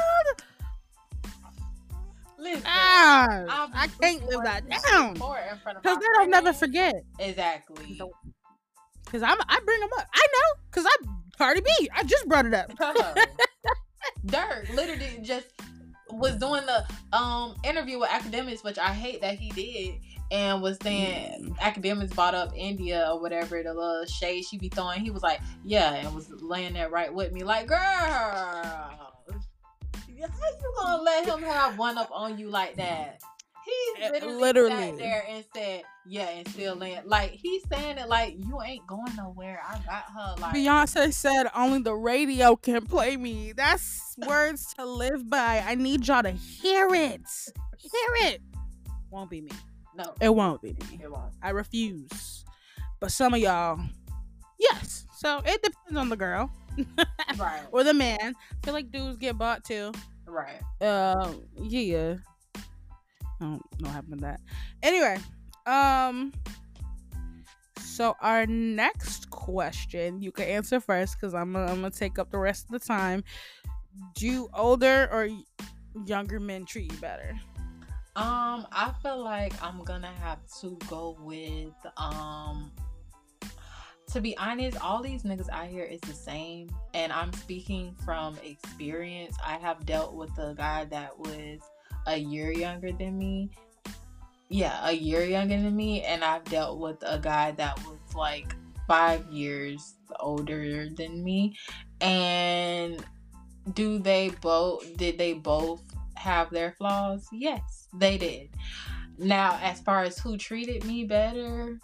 Listen, ah, I can't live that down because they don't never forget. Exactly. Because I'm I bring them up. I know because I'm Cardi B. I just brought it up. Dirk literally just was doing the um interview with Academics, which I hate that he did, and was saying mm. Academics brought up India or whatever, the little shade she be throwing. He was like, yeah, and was laying there right with me, like, girl, how you gonna let him have one up on you like that? He literally, literally sat there and said, yeah, and still land. Like, he's saying it like, you ain't going nowhere. I got her. Like, Beyonce said, only the radio can play me. That's words to live by. I need y'all to hear it. Hear it. Won't be me. No. It won't be me. It won't. I refuse. But some of y'all, yes. So, it depends on the girl. Right. Or the man. I feel like dudes get bought too. Right. Um, uh, yeah. I don't know what happened to that. Anyway, um, so our next question, you can answer first because I'm gonna, I'm gonna take up the rest of the time. Do older or younger men treat you better? Um, I feel like I'm gonna have to go with um. To be honest, all these niggas out here is the same, and I'm speaking from experience. I have dealt with a guy that was a year younger than me. Yeah, a year younger than me. And I've dealt with a guy that was like five years older than me. And do they both, did they both have their flaws? Yes, they did. Now, as far as who treated me better,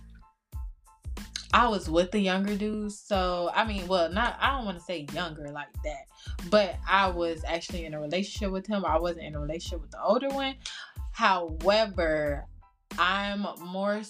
I was with the younger dudes, so I mean, well, not I don't want to say younger like that, but I was actually in a relationship with him. I wasn't in a relationship with the older one. However, I'm more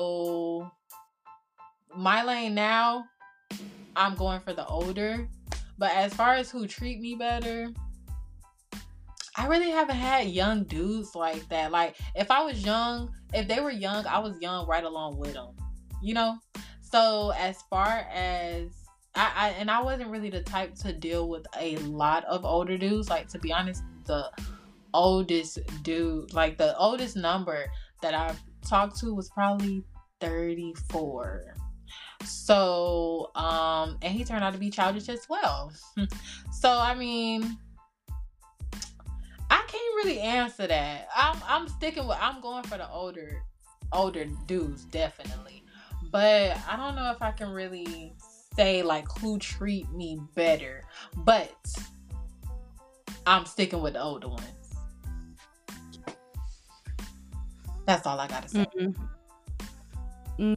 so my lane now. I'm going for the older, But as far as who treat me better, I really haven't had young dudes like that. Like, if I was young, if they were young, I was young right along with them, you know? So, as far as, I, I and I wasn't really the type to deal with a lot of older dudes. Like, to be honest, the oldest dude, like, the oldest number that I've talked to was probably thirty-four. So, um, and he turned out to be childish as well. So, I mean, I can't really answer that. I'm I'm sticking with I'm going for the older older dudes, definitely. But I don't know if I can really say like who treat me better. But I'm sticking with the older ones. That's all I gotta say. Mm-hmm. Mm.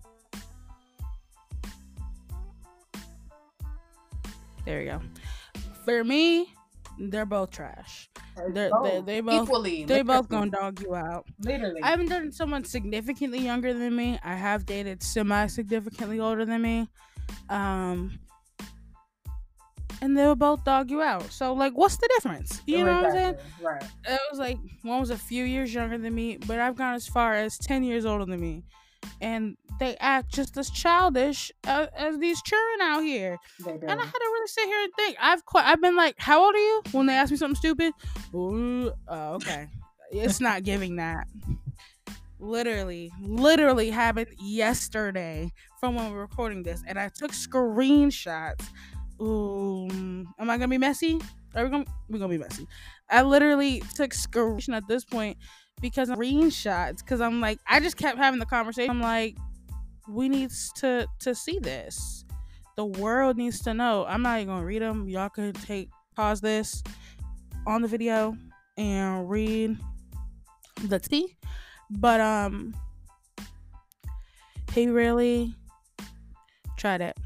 There you go. For me, they're both trash. They're, Oh, they they both equally. they both literally. gonna dog you out. Literally. I haven't dated someone significantly younger than me. I have dated semi significantly older than me. Um and they will both dog you out. So like what's the difference? You know what I'm saying? Exactly. Right. It was like one was a few years younger than me, but I've gone as far as ten years older than me. And they act just as childish as, as these children out here. They do. And I had to really sit here and think. I've qu- I've been like, how old are you? When they ask me something stupid. Ooh, oh, okay. It's not giving that. Literally, literally happened yesterday from when we were recording this. And I took screenshots. Ooh, am I going to be messy? Are we going we're going to be messy. I literally took screenshots at this point because screenshots. Because I'm like, I just kept having the conversation. I'm like, we need to to see this. The world needs to know. I'm not even gonna read them. Y'all could take pause this on the video and read the tea. But um, he really tried it.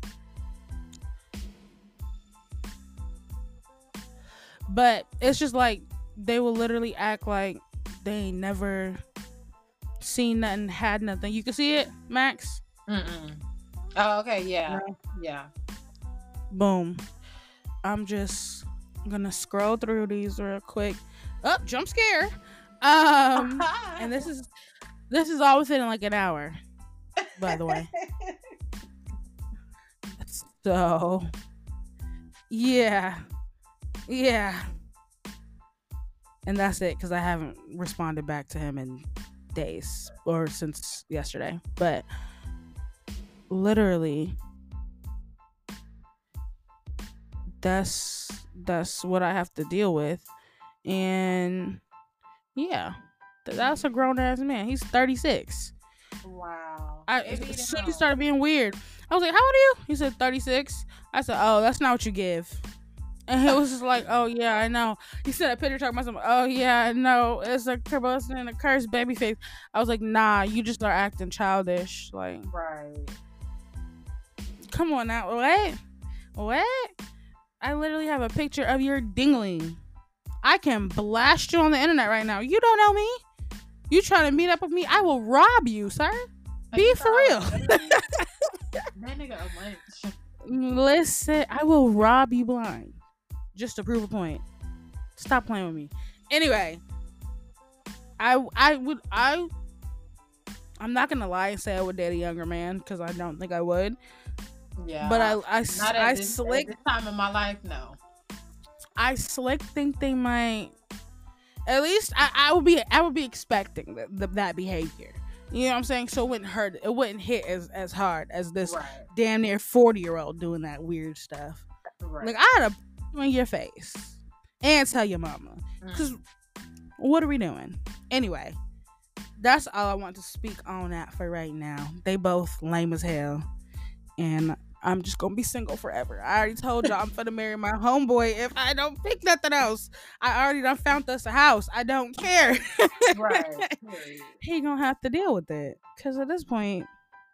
But it's just like they will literally act like they ain't never seen nothing, had nothing. You can see it, Max. Mm-mm. Oh, okay, yeah, No. yeah. Boom. I'm just gonna scroll through these real quick. Oh, jump scare. Um, and this is this is all within like an hour, by the way. So, yeah, yeah, and that's it because I haven't responded back to him in days or since yesterday, but. Literally that's that's what I have to deal with. And yeah, th- that's a grown-ass man. He's thirty-six. Wow. I Maybe as you soon as know. he started being weird, I was like, how old are you? He said thirty-six. I said, oh, that's not what you give. And he was just like, oh yeah, I know. He said a picture talking about something. Oh yeah, I know. It's a curse and a cursed baby face. I was like, nah, you just are acting childish. Like, Right. come on now. What? What? I literally have a picture of your dingling. I can blast you on the internet right now. You don't know me. You trying to meet up with me? I will rob you, sir. Be for real. That nigga a munch. Listen, I will rob you blind. Just to prove a point. Stop playing with me. Anyway, I I would I I'm not gonna lie and say I would date a younger man because I don't think I would. Yeah. But I I, Not at I this, slick at this time in my life, no. I slick think they might. At least I, I would be I would be expecting that the, that behavior. You know what I'm saying? So it wouldn't hurt. It wouldn't hit as, as hard as this Right. damn near forty year old doing that weird stuff. Right. Like I had to in your face and tell your mama. Because Mm. what are we doing? Anyway, that's all I want to speak on that for right now. They both lame as hell. And I'm just gonna be single forever. I already told y'all I'm gonna marry my homeboy if I don't pick nothing else. I already done found us a house. I don't care. Right. Period. He gonna have to deal with it. Cause at this point,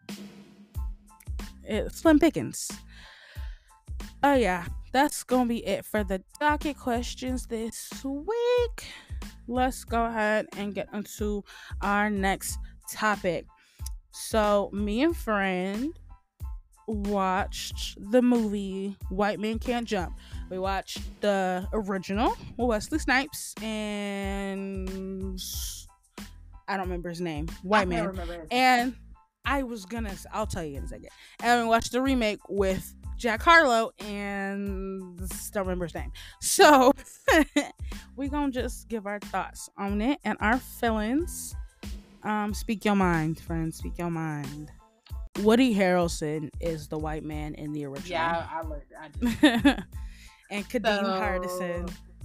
it's slim pickings. Oh yeah, that's gonna be it for the docket questions this week. Let's go ahead and get into our next topic. So me and friend watched the movie White Men Can't Jump. We watched the original with Wesley Snipes and I don't remember his name. White I Man. can't remember his And I was gonna, I'll tell you in a second. And we watched the remake with Jack Harlow and don't remember his name. So we're gonna just give our thoughts on it and our feelings. Um, speak your mind, friends. Speak your mind. Woody Harrelson is the white man in the original. Yeah, I, I learned. I did. And Kadeem So, Hardison.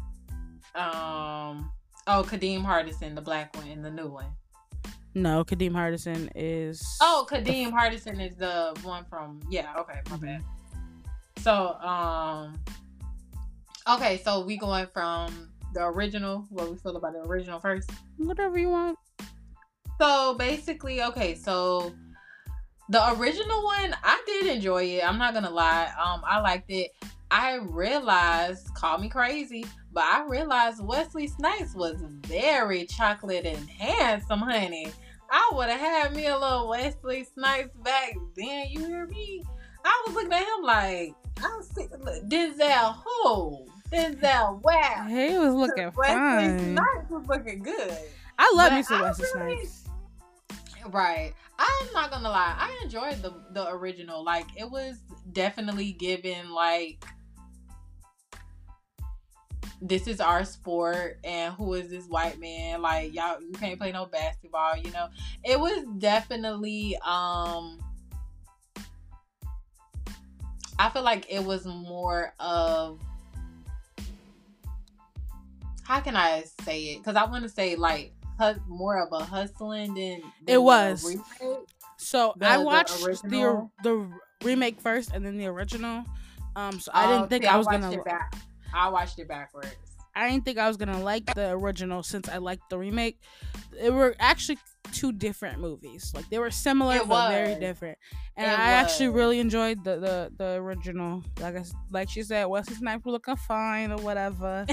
Um. Oh, Kadeem Hardison, the black one, and the new one. No, Kadeem Hardison is. Oh, Kadeem Hardison is the one from. Yeah. Okay. My bad. So, um. Okay, so we going from the original. What we feel about the original first? Whatever you want. So basically, okay, so the original one, I did enjoy it. I'm not gonna lie. Um, I liked it. I realized, call me crazy, but I realized Wesley Snipes was very chocolate and handsome, honey. I would have had me a little Wesley Snipes back then. You hear me? I was looking at him like, I was Denzel who? Denzel wow. He was looking Wesley fine. Snipes was looking good. I love But me some I Wesley really- Snipes. Right. I'm not gonna lie. I enjoyed the the original. Like, it was definitely given like, this is our sport and who is this white man? Like, y'all, you can't play no basketball, you know? It was definitely um I feel like it was more of, how can I say it? Because I want to say like hus- more of a hustling than, than It was. the remake. So The- I the watched the original? the remake first and then the original. Um, so I didn't Oh, think see, I was watched gonna. it back. I watched it backwards. I didn't think I was gonna like the original since I liked the remake. They were actually two different movies. Like, they were similar It but very was. different. And It I actually was. really enjoyed the, the the original. Like I s like she said, Wesley Snipes was looking fine or whatever.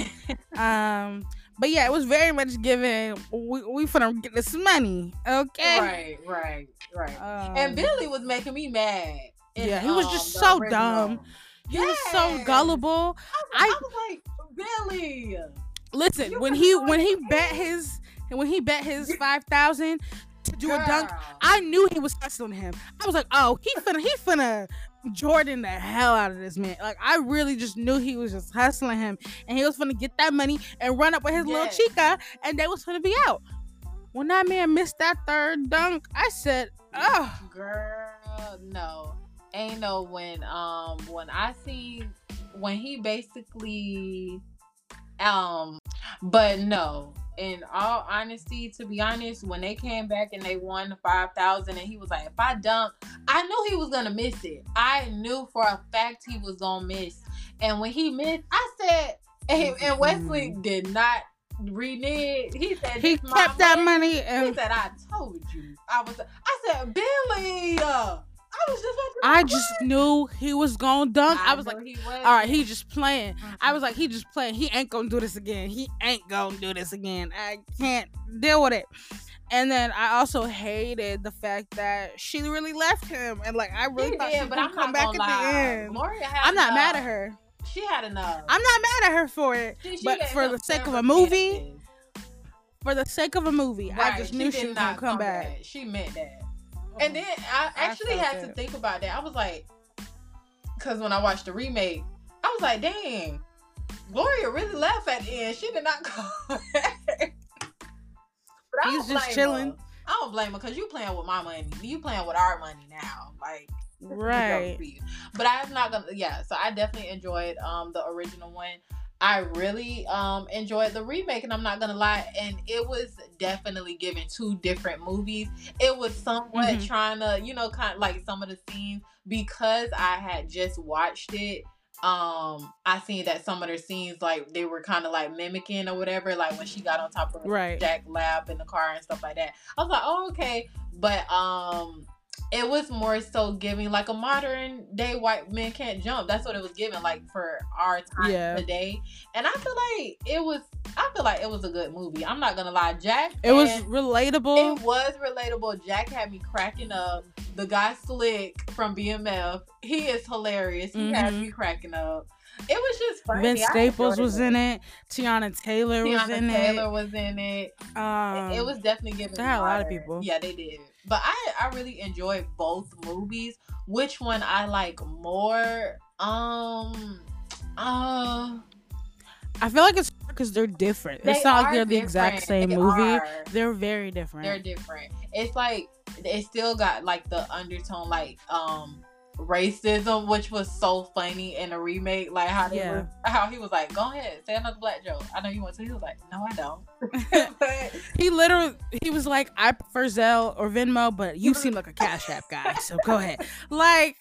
um, but yeah, it was very much given. We we finna get this money, okay? Right, right, right. Um, And Billy was making me mad. in, Yeah, he was um, just the so original. dumb. He was so Yes. gullible. I was, I- I was like, Billy. Listen, You when was he doing when he it. bet his when he bet his five thousand to do a dunk, Girl. I knew he was hustling him. I was like, oh, he finna he finna Jordan the hell out of this man. Like, I really just knew he was just hustling him, and he was finna get that money and run up with his little Yes. chica, and they was finna be out. When that man missed that third dunk, I said, oh, Girl, no. Ain't no when um when I see when he basically um but no. In all honesty, to be honest, when they came back and they won the five thousand and he was like, if I dunk, I knew he was gonna miss it. I knew for a fact he was gonna miss. And when he missed, I said, and, and Wesley did not renege. He said, he "This my kept that money He and said, I told you. I was I said, Billy, uh, I was just about to I just knew he was gonna dunk. I was knew like, he was. all right, he just playing. I was like, he just playing. He ain't gonna do this again. He ain't gonna do this again. I can't deal with it. And then I also hated the fact that she really left him, and like I really She thought did, she but would I'm come not back gonna at lie. the end. Gloria had I'm not enough. mad at her. She had enough. I'm not mad at her for it. She- she but gave for him the sake of a several movie, chances. for the sake of a movie, I Right, just knew did she was not gonna come back. She meant that. And then I I actually felt had to that. think about that. I was like, because when I watched the remake, I was like, dang, Gloria really left at the end. She did not come back. But I He's don't just blame chilling. her. I don't blame her because you playing with my money. You playing with our money now. Like, this is the Right. joke for you. But I'm not gonna. Yeah. So I definitely enjoyed um the original one. I really um enjoyed the remake, and I'm not gonna lie. And it was definitely given two different movies. It was somewhat Mhm. trying to, you know, kind of like some of the scenes, because I had just watched it. Um, I seen that some of the scenes, like, they were kind of like mimicking or whatever, like when she got on top of Right. Jack Lab in the car and stuff like that. I was like, oh, okay. But um it was more so giving like a modern day White Men Can't Jump. That's what it was giving, like for our time yeah. today. And I feel like it was I feel like it was a good movie. I'm not gonna lie. Jack It was relatable. It was relatable. Jack had me cracking up. The guy Slick from B M F, he is hilarious. He mm-hmm. had me cracking up. It was just funny. Vince Staples was it. in it. Tiana Taylor Tiana was in Taylor it. Taylor was in it. Um, it. It was definitely giving. They had a lot of people. Yeah, they did. But I, I really enjoyed both movies. Which one I like more? Um, uh, I feel like it's because they're different. They it's not like they're different. the exact same they movie. Are. They're very different. They're different. It's like it still got like the undertone, like um. racism, which was so funny in a remake, like how they yeah. was, how he was like, go ahead, say another black joke. I know you want to. He was like, no, I don't. But he literally, he was like, I prefer Zelle or Venmo, but you seem like a Cash App guy, so go ahead. Like,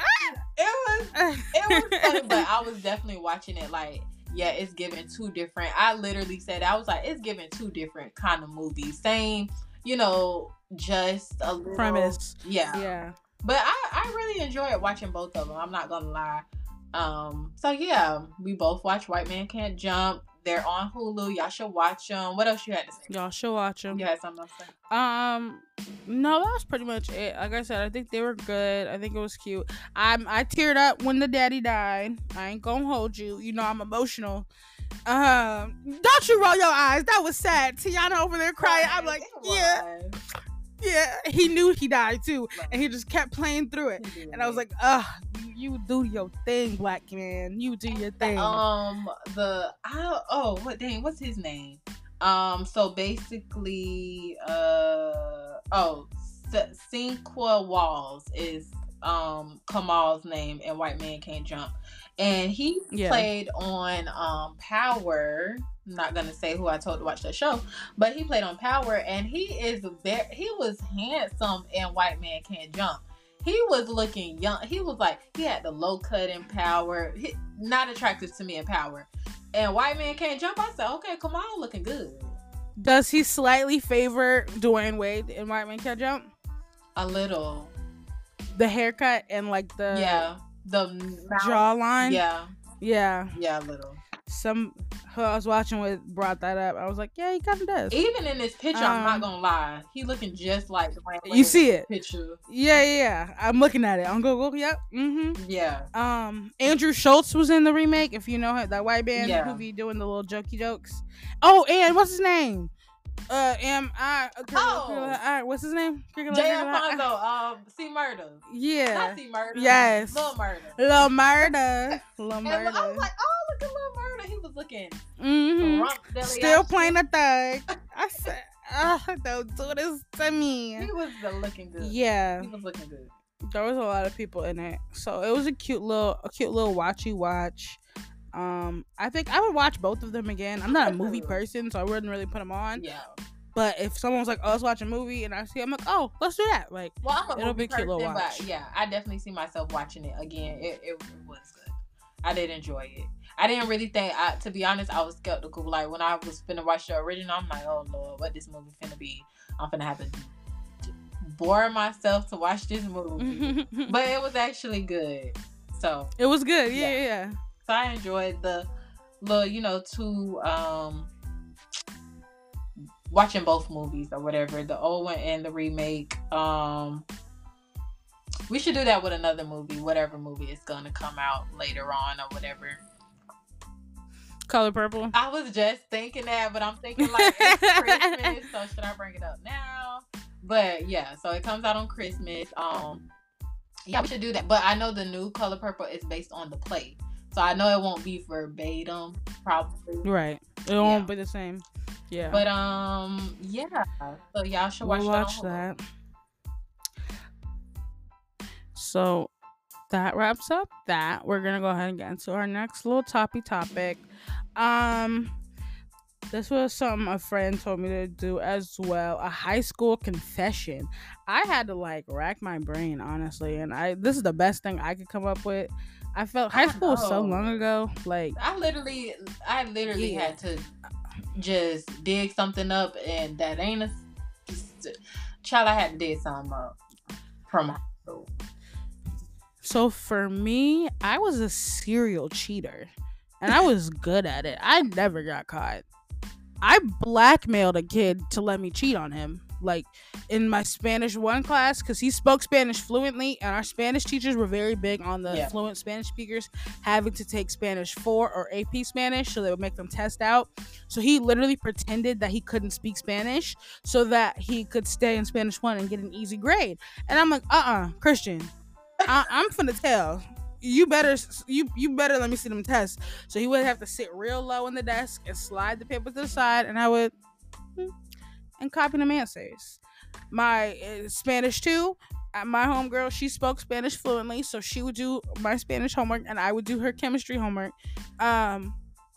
it was, it was funny, but I was definitely watching it like, yeah, it's giving two different. I literally said, I was like, it's giving two different kind of movies. Same, you know, just a little premise. Yeah, yeah. But I, I really enjoyed watching both of them. I'm not gonna lie. Um, so yeah, we both watch White Man Can't Jump. They're on Hulu. Y'all should watch them. What else you had to say? Y'all should watch them. You had something else to say? Um, no, that was pretty much it. Like I said, I think they were good. I think it was cute. I'm I teared up when the daddy died. I ain't gonna hold you. You know I'm emotional. Um, don't you roll your eyes. That was sad. Tiana over there crying. I'm like, yeah. Yeah, he knew he died too, right. And he just kept playing through it. And I was like, "Ugh, you, you do your thing, black man. You do your thing." Um, the I, oh, what dang, what's his name? Um, so basically, uh, oh, S- Cinqua Walls is um Kamal's name, and White Man Can't Jump, and he yeah. played on um Power. I'm not gonna say who I told to watch that show, but he played on Power, and he is very he was handsome in White Man Can't Jump. He was looking young. He was like he had the low cut in Power. He, not attractive to me in Power, and White Man Can't Jump. I said, okay, come on, looking good. Does he slightly favor Dwayne Wade in White Man Can't Jump? A little. The haircut and like the yeah the mouth. Jawline. Yeah, yeah, yeah, a little. Some who I was watching with brought that up. I was like, yeah, he kind of does. Even in this picture, um, I'm not gonna lie, he looking just like Dwayne Wade. You see it? Picture. Yeah, yeah, yeah. I'm looking at it on Google. Yep. Mm-hmm. Yeah. Um, Andrew Schultz was in the remake. If you know him, that white band yeah. who be doing the little jokey jokes. Oh, and what's his name? Uh, am I? Uh, oh, uh, what's his name? Jay Alfonso. Um, C Murder. Yeah. Not C Murder. Yes. Lil Murder. Lil Murder. Lil Murder. I was like, oh, look at Lil Murder. He was looking. Mm-hmm. Still playing a thug. I said, oh, don't do this to me. He was looking good. Yeah. He was looking good. There was a lot of people in it, so it was a cute little, a cute little watchy watch. Um, I think I would watch both of them again. I'm not a movie person, so I wouldn't really put them on. Yeah. But if someone was like, "Oh, let's watch a movie," and I see, I'm like, "Oh, let's do that." Like, well, I'm a it'll be a cute little watch. But yeah, I definitely see myself watching it again. It, it, it was good. I did enjoy it. I didn't really think. I, to be honest, I was skeptical. Like when I was finna watch the original, I'm like, "Oh Lord, what this movie finna be? I'm finna have to bore myself to watch this movie." But it was actually good. So it was good. Yeah, yeah. yeah. So I enjoyed the little, you know, two, um, watching both movies or whatever, the old one and the remake. Um, we should do that with another movie, whatever movie is going to come out later on or whatever. Color Purple. I was just thinking that, but I'm thinking like it's Christmas, so should I bring it up now? But yeah, so it comes out on Christmas. Um, yeah, we should do that. But I know the new Color Purple is based on the play. So I know it won't be verbatim, probably. Right. It yeah. won't be the same. Yeah. But um, yeah. So y'all should watch, we'll watch that. So that wraps up that. We're gonna go ahead and get into our next little toppy topic. Um, this was something a friend told me to do as well. A high school confession. I had to like rack my brain honestly, and I this is the best thing I could come up with. I felt high school was so long ago. Like I literally, I literally yeah. had to just dig something up, and that ain't a child. I had to dig something up. from high school? So for me, I was a serial cheater, and I was good at it. I never got caught. I blackmailed a kid to let me cheat on him. Like in my Spanish one class, because he spoke Spanish fluently, and our Spanish teachers were very big on the Yeah. fluent Spanish speakers having to take Spanish four or A P Spanish, so they would make them test out. So he literally pretended that he couldn't speak Spanish so that he could stay in Spanish one and get an easy grade. And I'm like, uh-uh, Christian, I- I'm finna tell. You better you you better let me see them tests. So he would have to sit real low on the desk and slide the paper to the side, and I would hmm, and copy them answers. My uh, Spanish too. uh, My homegirl, she spoke Spanish fluently, so she would do my Spanish homework, and I would do her chemistry homework. Um,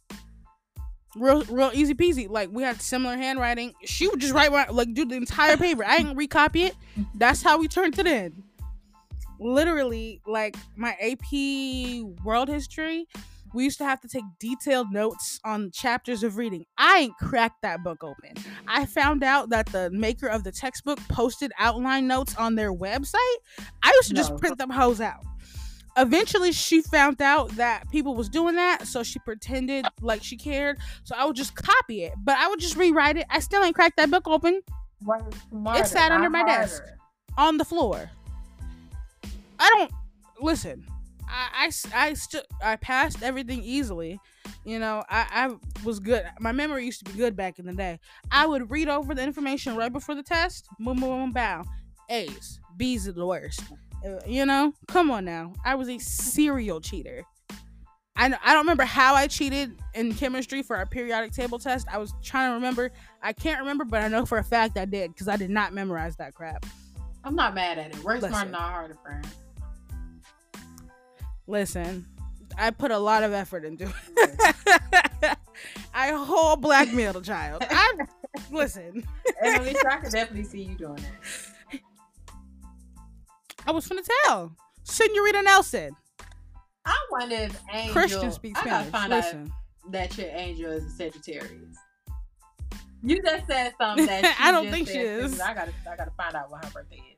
real, real easy peasy. Like we had similar handwriting. She would just write like do the entire paper. I didn't recopy it. That's how we turned it in. Literally, like my A P World History, we used to have to take detailed notes on chapters of reading. I ain't cracked that book open. I found out that the maker of the textbook posted outline notes on their website. I used to just No. print them hoes out. Eventually, she found out that people was doing that, so she pretended like she cared. So I would just copy it, but I would just rewrite it. I still ain't cracked that book open. Work smarter, It sat under not my desk. harder. On the floor. I don't listen. I I, I still I passed everything easily. You know, I, I was good. My memory used to be good back in the day. I would read over the information right before the test. Boom, boom, boom, bow. A's, B's are the worst. Uh, you know, come on now. I was a serial cheater. I I don't remember how I cheated in chemistry for our periodic table test. I was trying to remember. I can't remember, but I know for a fact I did because I did not memorize that crap. I'm not mad at it. Work Listen. smarter, not harder, friend. Listen, I put a lot of effort into it. I whole blackmailed a child. I listen. And Alicia, I could definitely see you doing that. I was finna tell Senorita Nelson. I wonder if Angel. Christian speaks I gotta Spanish. find Listen, out that your Angel is a Sagittarius. You just said something that she I don't just think said she is. too. I gotta, I gotta find out what her birthday is.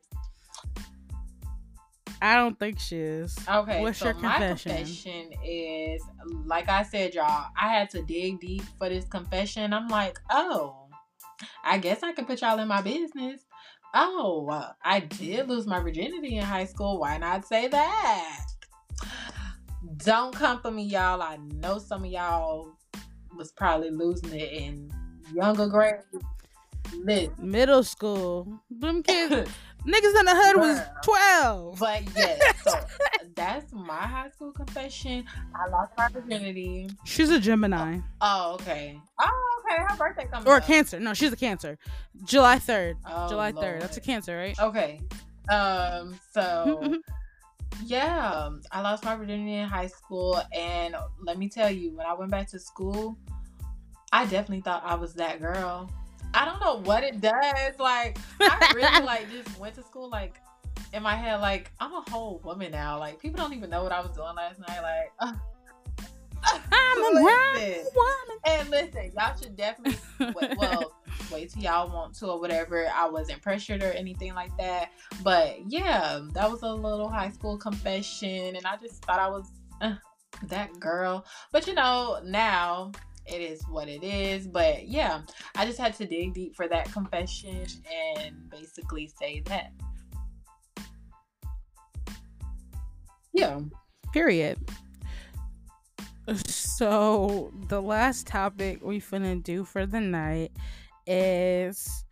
I don't think she is. Okay, What's so your my confession? confession is, like I said, y'all, I had to dig deep for this confession. I'm like, oh, I guess I can put y'all in my business. Oh, uh, I did lose my virginity in high school. Why not say that? Don't come for me, y'all. I know some of y'all was probably losing it in younger grades. Listen. Middle school. Them kids, niggas in the hood was Bruh. twelve. But yes, so that's my high school confession. I lost my virginity. She's a Gemini. Oh, okay. Oh, okay. Her birthday comes Or a up. Cancer. No, she's a Cancer. July third. Oh, July Lord. third. That's a Cancer, right? Okay. Um. So yeah, I lost my virginity in high school, and let me tell you, when I went back to school, I definitely thought I was that girl. I don't know what it does. Like, I really like just went to school like in my head, like I'm a whole woman now. Like, people don't even know what I was doing last night. Like, uh, I'm a listen. woman. And listen, y'all should definitely wait, well wait till y'all want to or whatever. I wasn't pressured or anything like that. But yeah, that was a little high school confession, and I just thought I was uh, that girl. But you know, now it is what it is. But yeah, I just had to dig deep for that confession and basically say that. Yeah. Period. So the last topic we finna do for the night is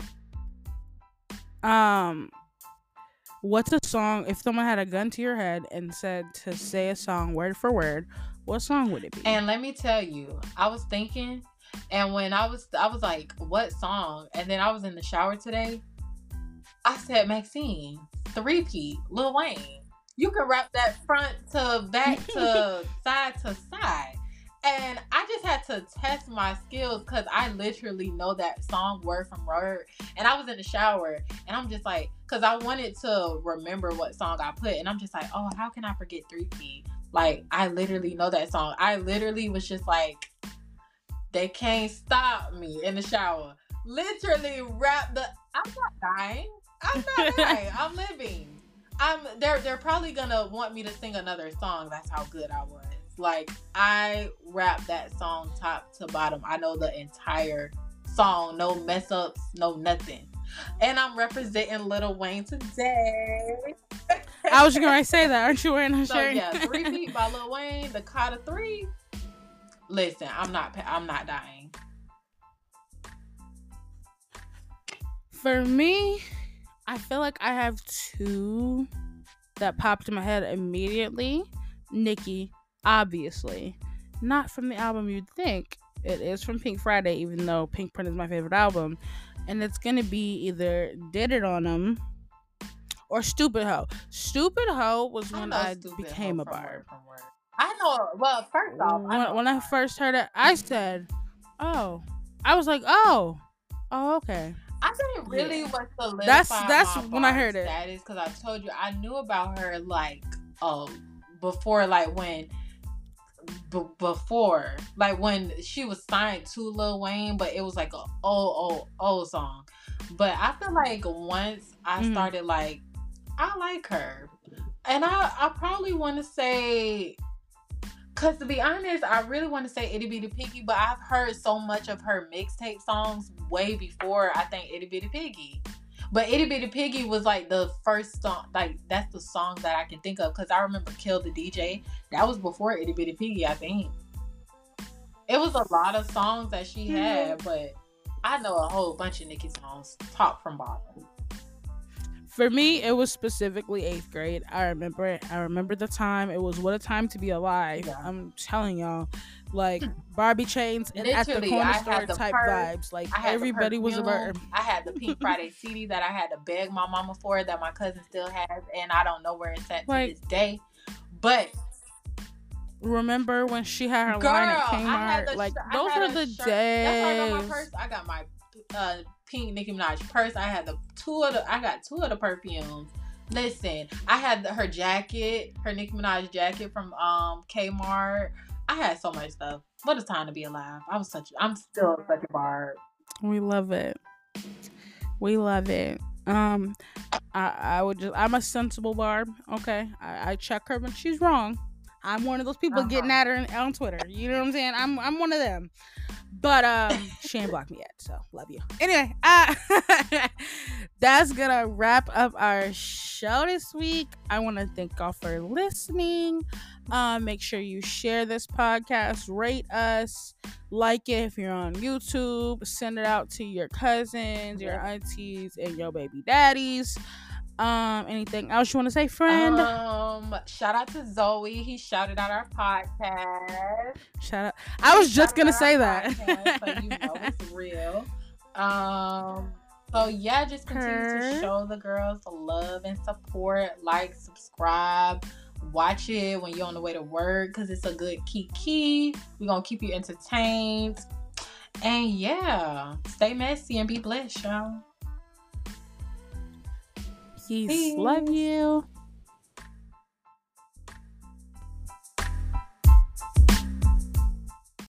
um what's a song, if someone had a gun to your head and said to say a song word for word, what song would it be? And let me tell you, I was thinking, and when I was I was like, what song? And then I was in the shower today. I said, Maxine, three-peat, Lil Wayne. You can rap that front to back to side to side. And I just had to test my skills because I literally know that song word from word. And I was in the shower and I'm just like, because I wanted to remember what song I put. And I'm just like, oh, how can I forget three-peat? Like, I literally know that song. I literally was just like, they can't stop me in the shower. Literally rap the, I'm not dying. I'm not dying. I'm living. I'm they're they're probably gonna want me to sing another song. That's how good I was. Like, I rap that song top to bottom. I know the entire song, no mess ups, no nothing. And I'm representing Lil Wayne today. I was gonna say that. Aren't you wearing a So shirt? yeah, Three Feet by Lil Wayne, the Carter Three. Listen, I'm not I'm not dying. For me, I feel like I have two that popped in my head immediately. Nicki, obviously. Not from the album you'd think. It is from Pink Friday, even though Pink Print is my favorite album. And it's going to be either Did It On 'Em or Stupid Hoe. Stupid Hoe was when I, I became a barb. I know, well, first off, I when, when I first heard it, I said, oh. I was like, oh. Oh, okay. I didn't really yeah. want to solidify that's that's my when I heard it. Status because I told you I knew about her like oh before like when b- before like when she was signed to Lil Wayne, but it was like a old old old song. But I feel like once I mm-hmm. started like I like her, and I I probably want to say. Cause to be honest, I really want to say Itty Bitty Piggy, but I've heard so much of her mixtape songs way before I think Itty Bitty Piggy. But Itty Bitty Piggy was like the first song, like that's the song that I can think of. Cause I remember Kill the D J. That was before Itty Bitty Piggy, I think. It was a lot of songs that she had, mm-hmm. but I know a whole bunch of Nicki songs, top from bottom. For me, it was specifically eighth grade. I remember it. I remember the time. It was What a Time to Be Alive. Yeah. I'm telling y'all, like Barbie chains and Literally, at the corner store type purse, vibes. Like everybody was a bird. I had the Pink Friday C D that I had to beg my mama for that my cousin still has, and I don't know where it's at like, to this day. But remember when she had her girl, line at Kmart? The, like those were the shirt. days. That's why I got my purse. I got my uh, pink Nicki Minaj purse. I had the two of the. I got two of the perfumes. Listen, I had the, her jacket, her Nicki Minaj jacket from um Kmart. I had so much stuff. What a time to be alive! I was such. I'm still such a barb. We love it. We love it. Um, I I would just. I'm a sensible barb. Okay, I, I check her when she's wrong. I'm one of those people uh-huh. getting at her on Twitter. You know what I'm saying? I'm I'm one of them. But um, she ain't blocked me yet, so love you. Anyway, uh, that's gonna wrap up our show this week. I want to thank y'all for listening. Um, make sure you share this podcast, rate us, like it if you're on YouTube, send it out to your cousins, your aunties, and your baby daddies. Um, anything else you want to say, friend? Um, shout out to Zoe. He shouted out our podcast. Shout out. I was he just gonna say that. Podcast, so you know it's real. Um, so yeah, just continue Her. to show the girls the love and support. Like, subscribe, watch it when you're on the way to work because it's a good kiki. We're gonna keep you entertained. And yeah, stay messy and be blessed, y'all. Peace. Peace. Love you.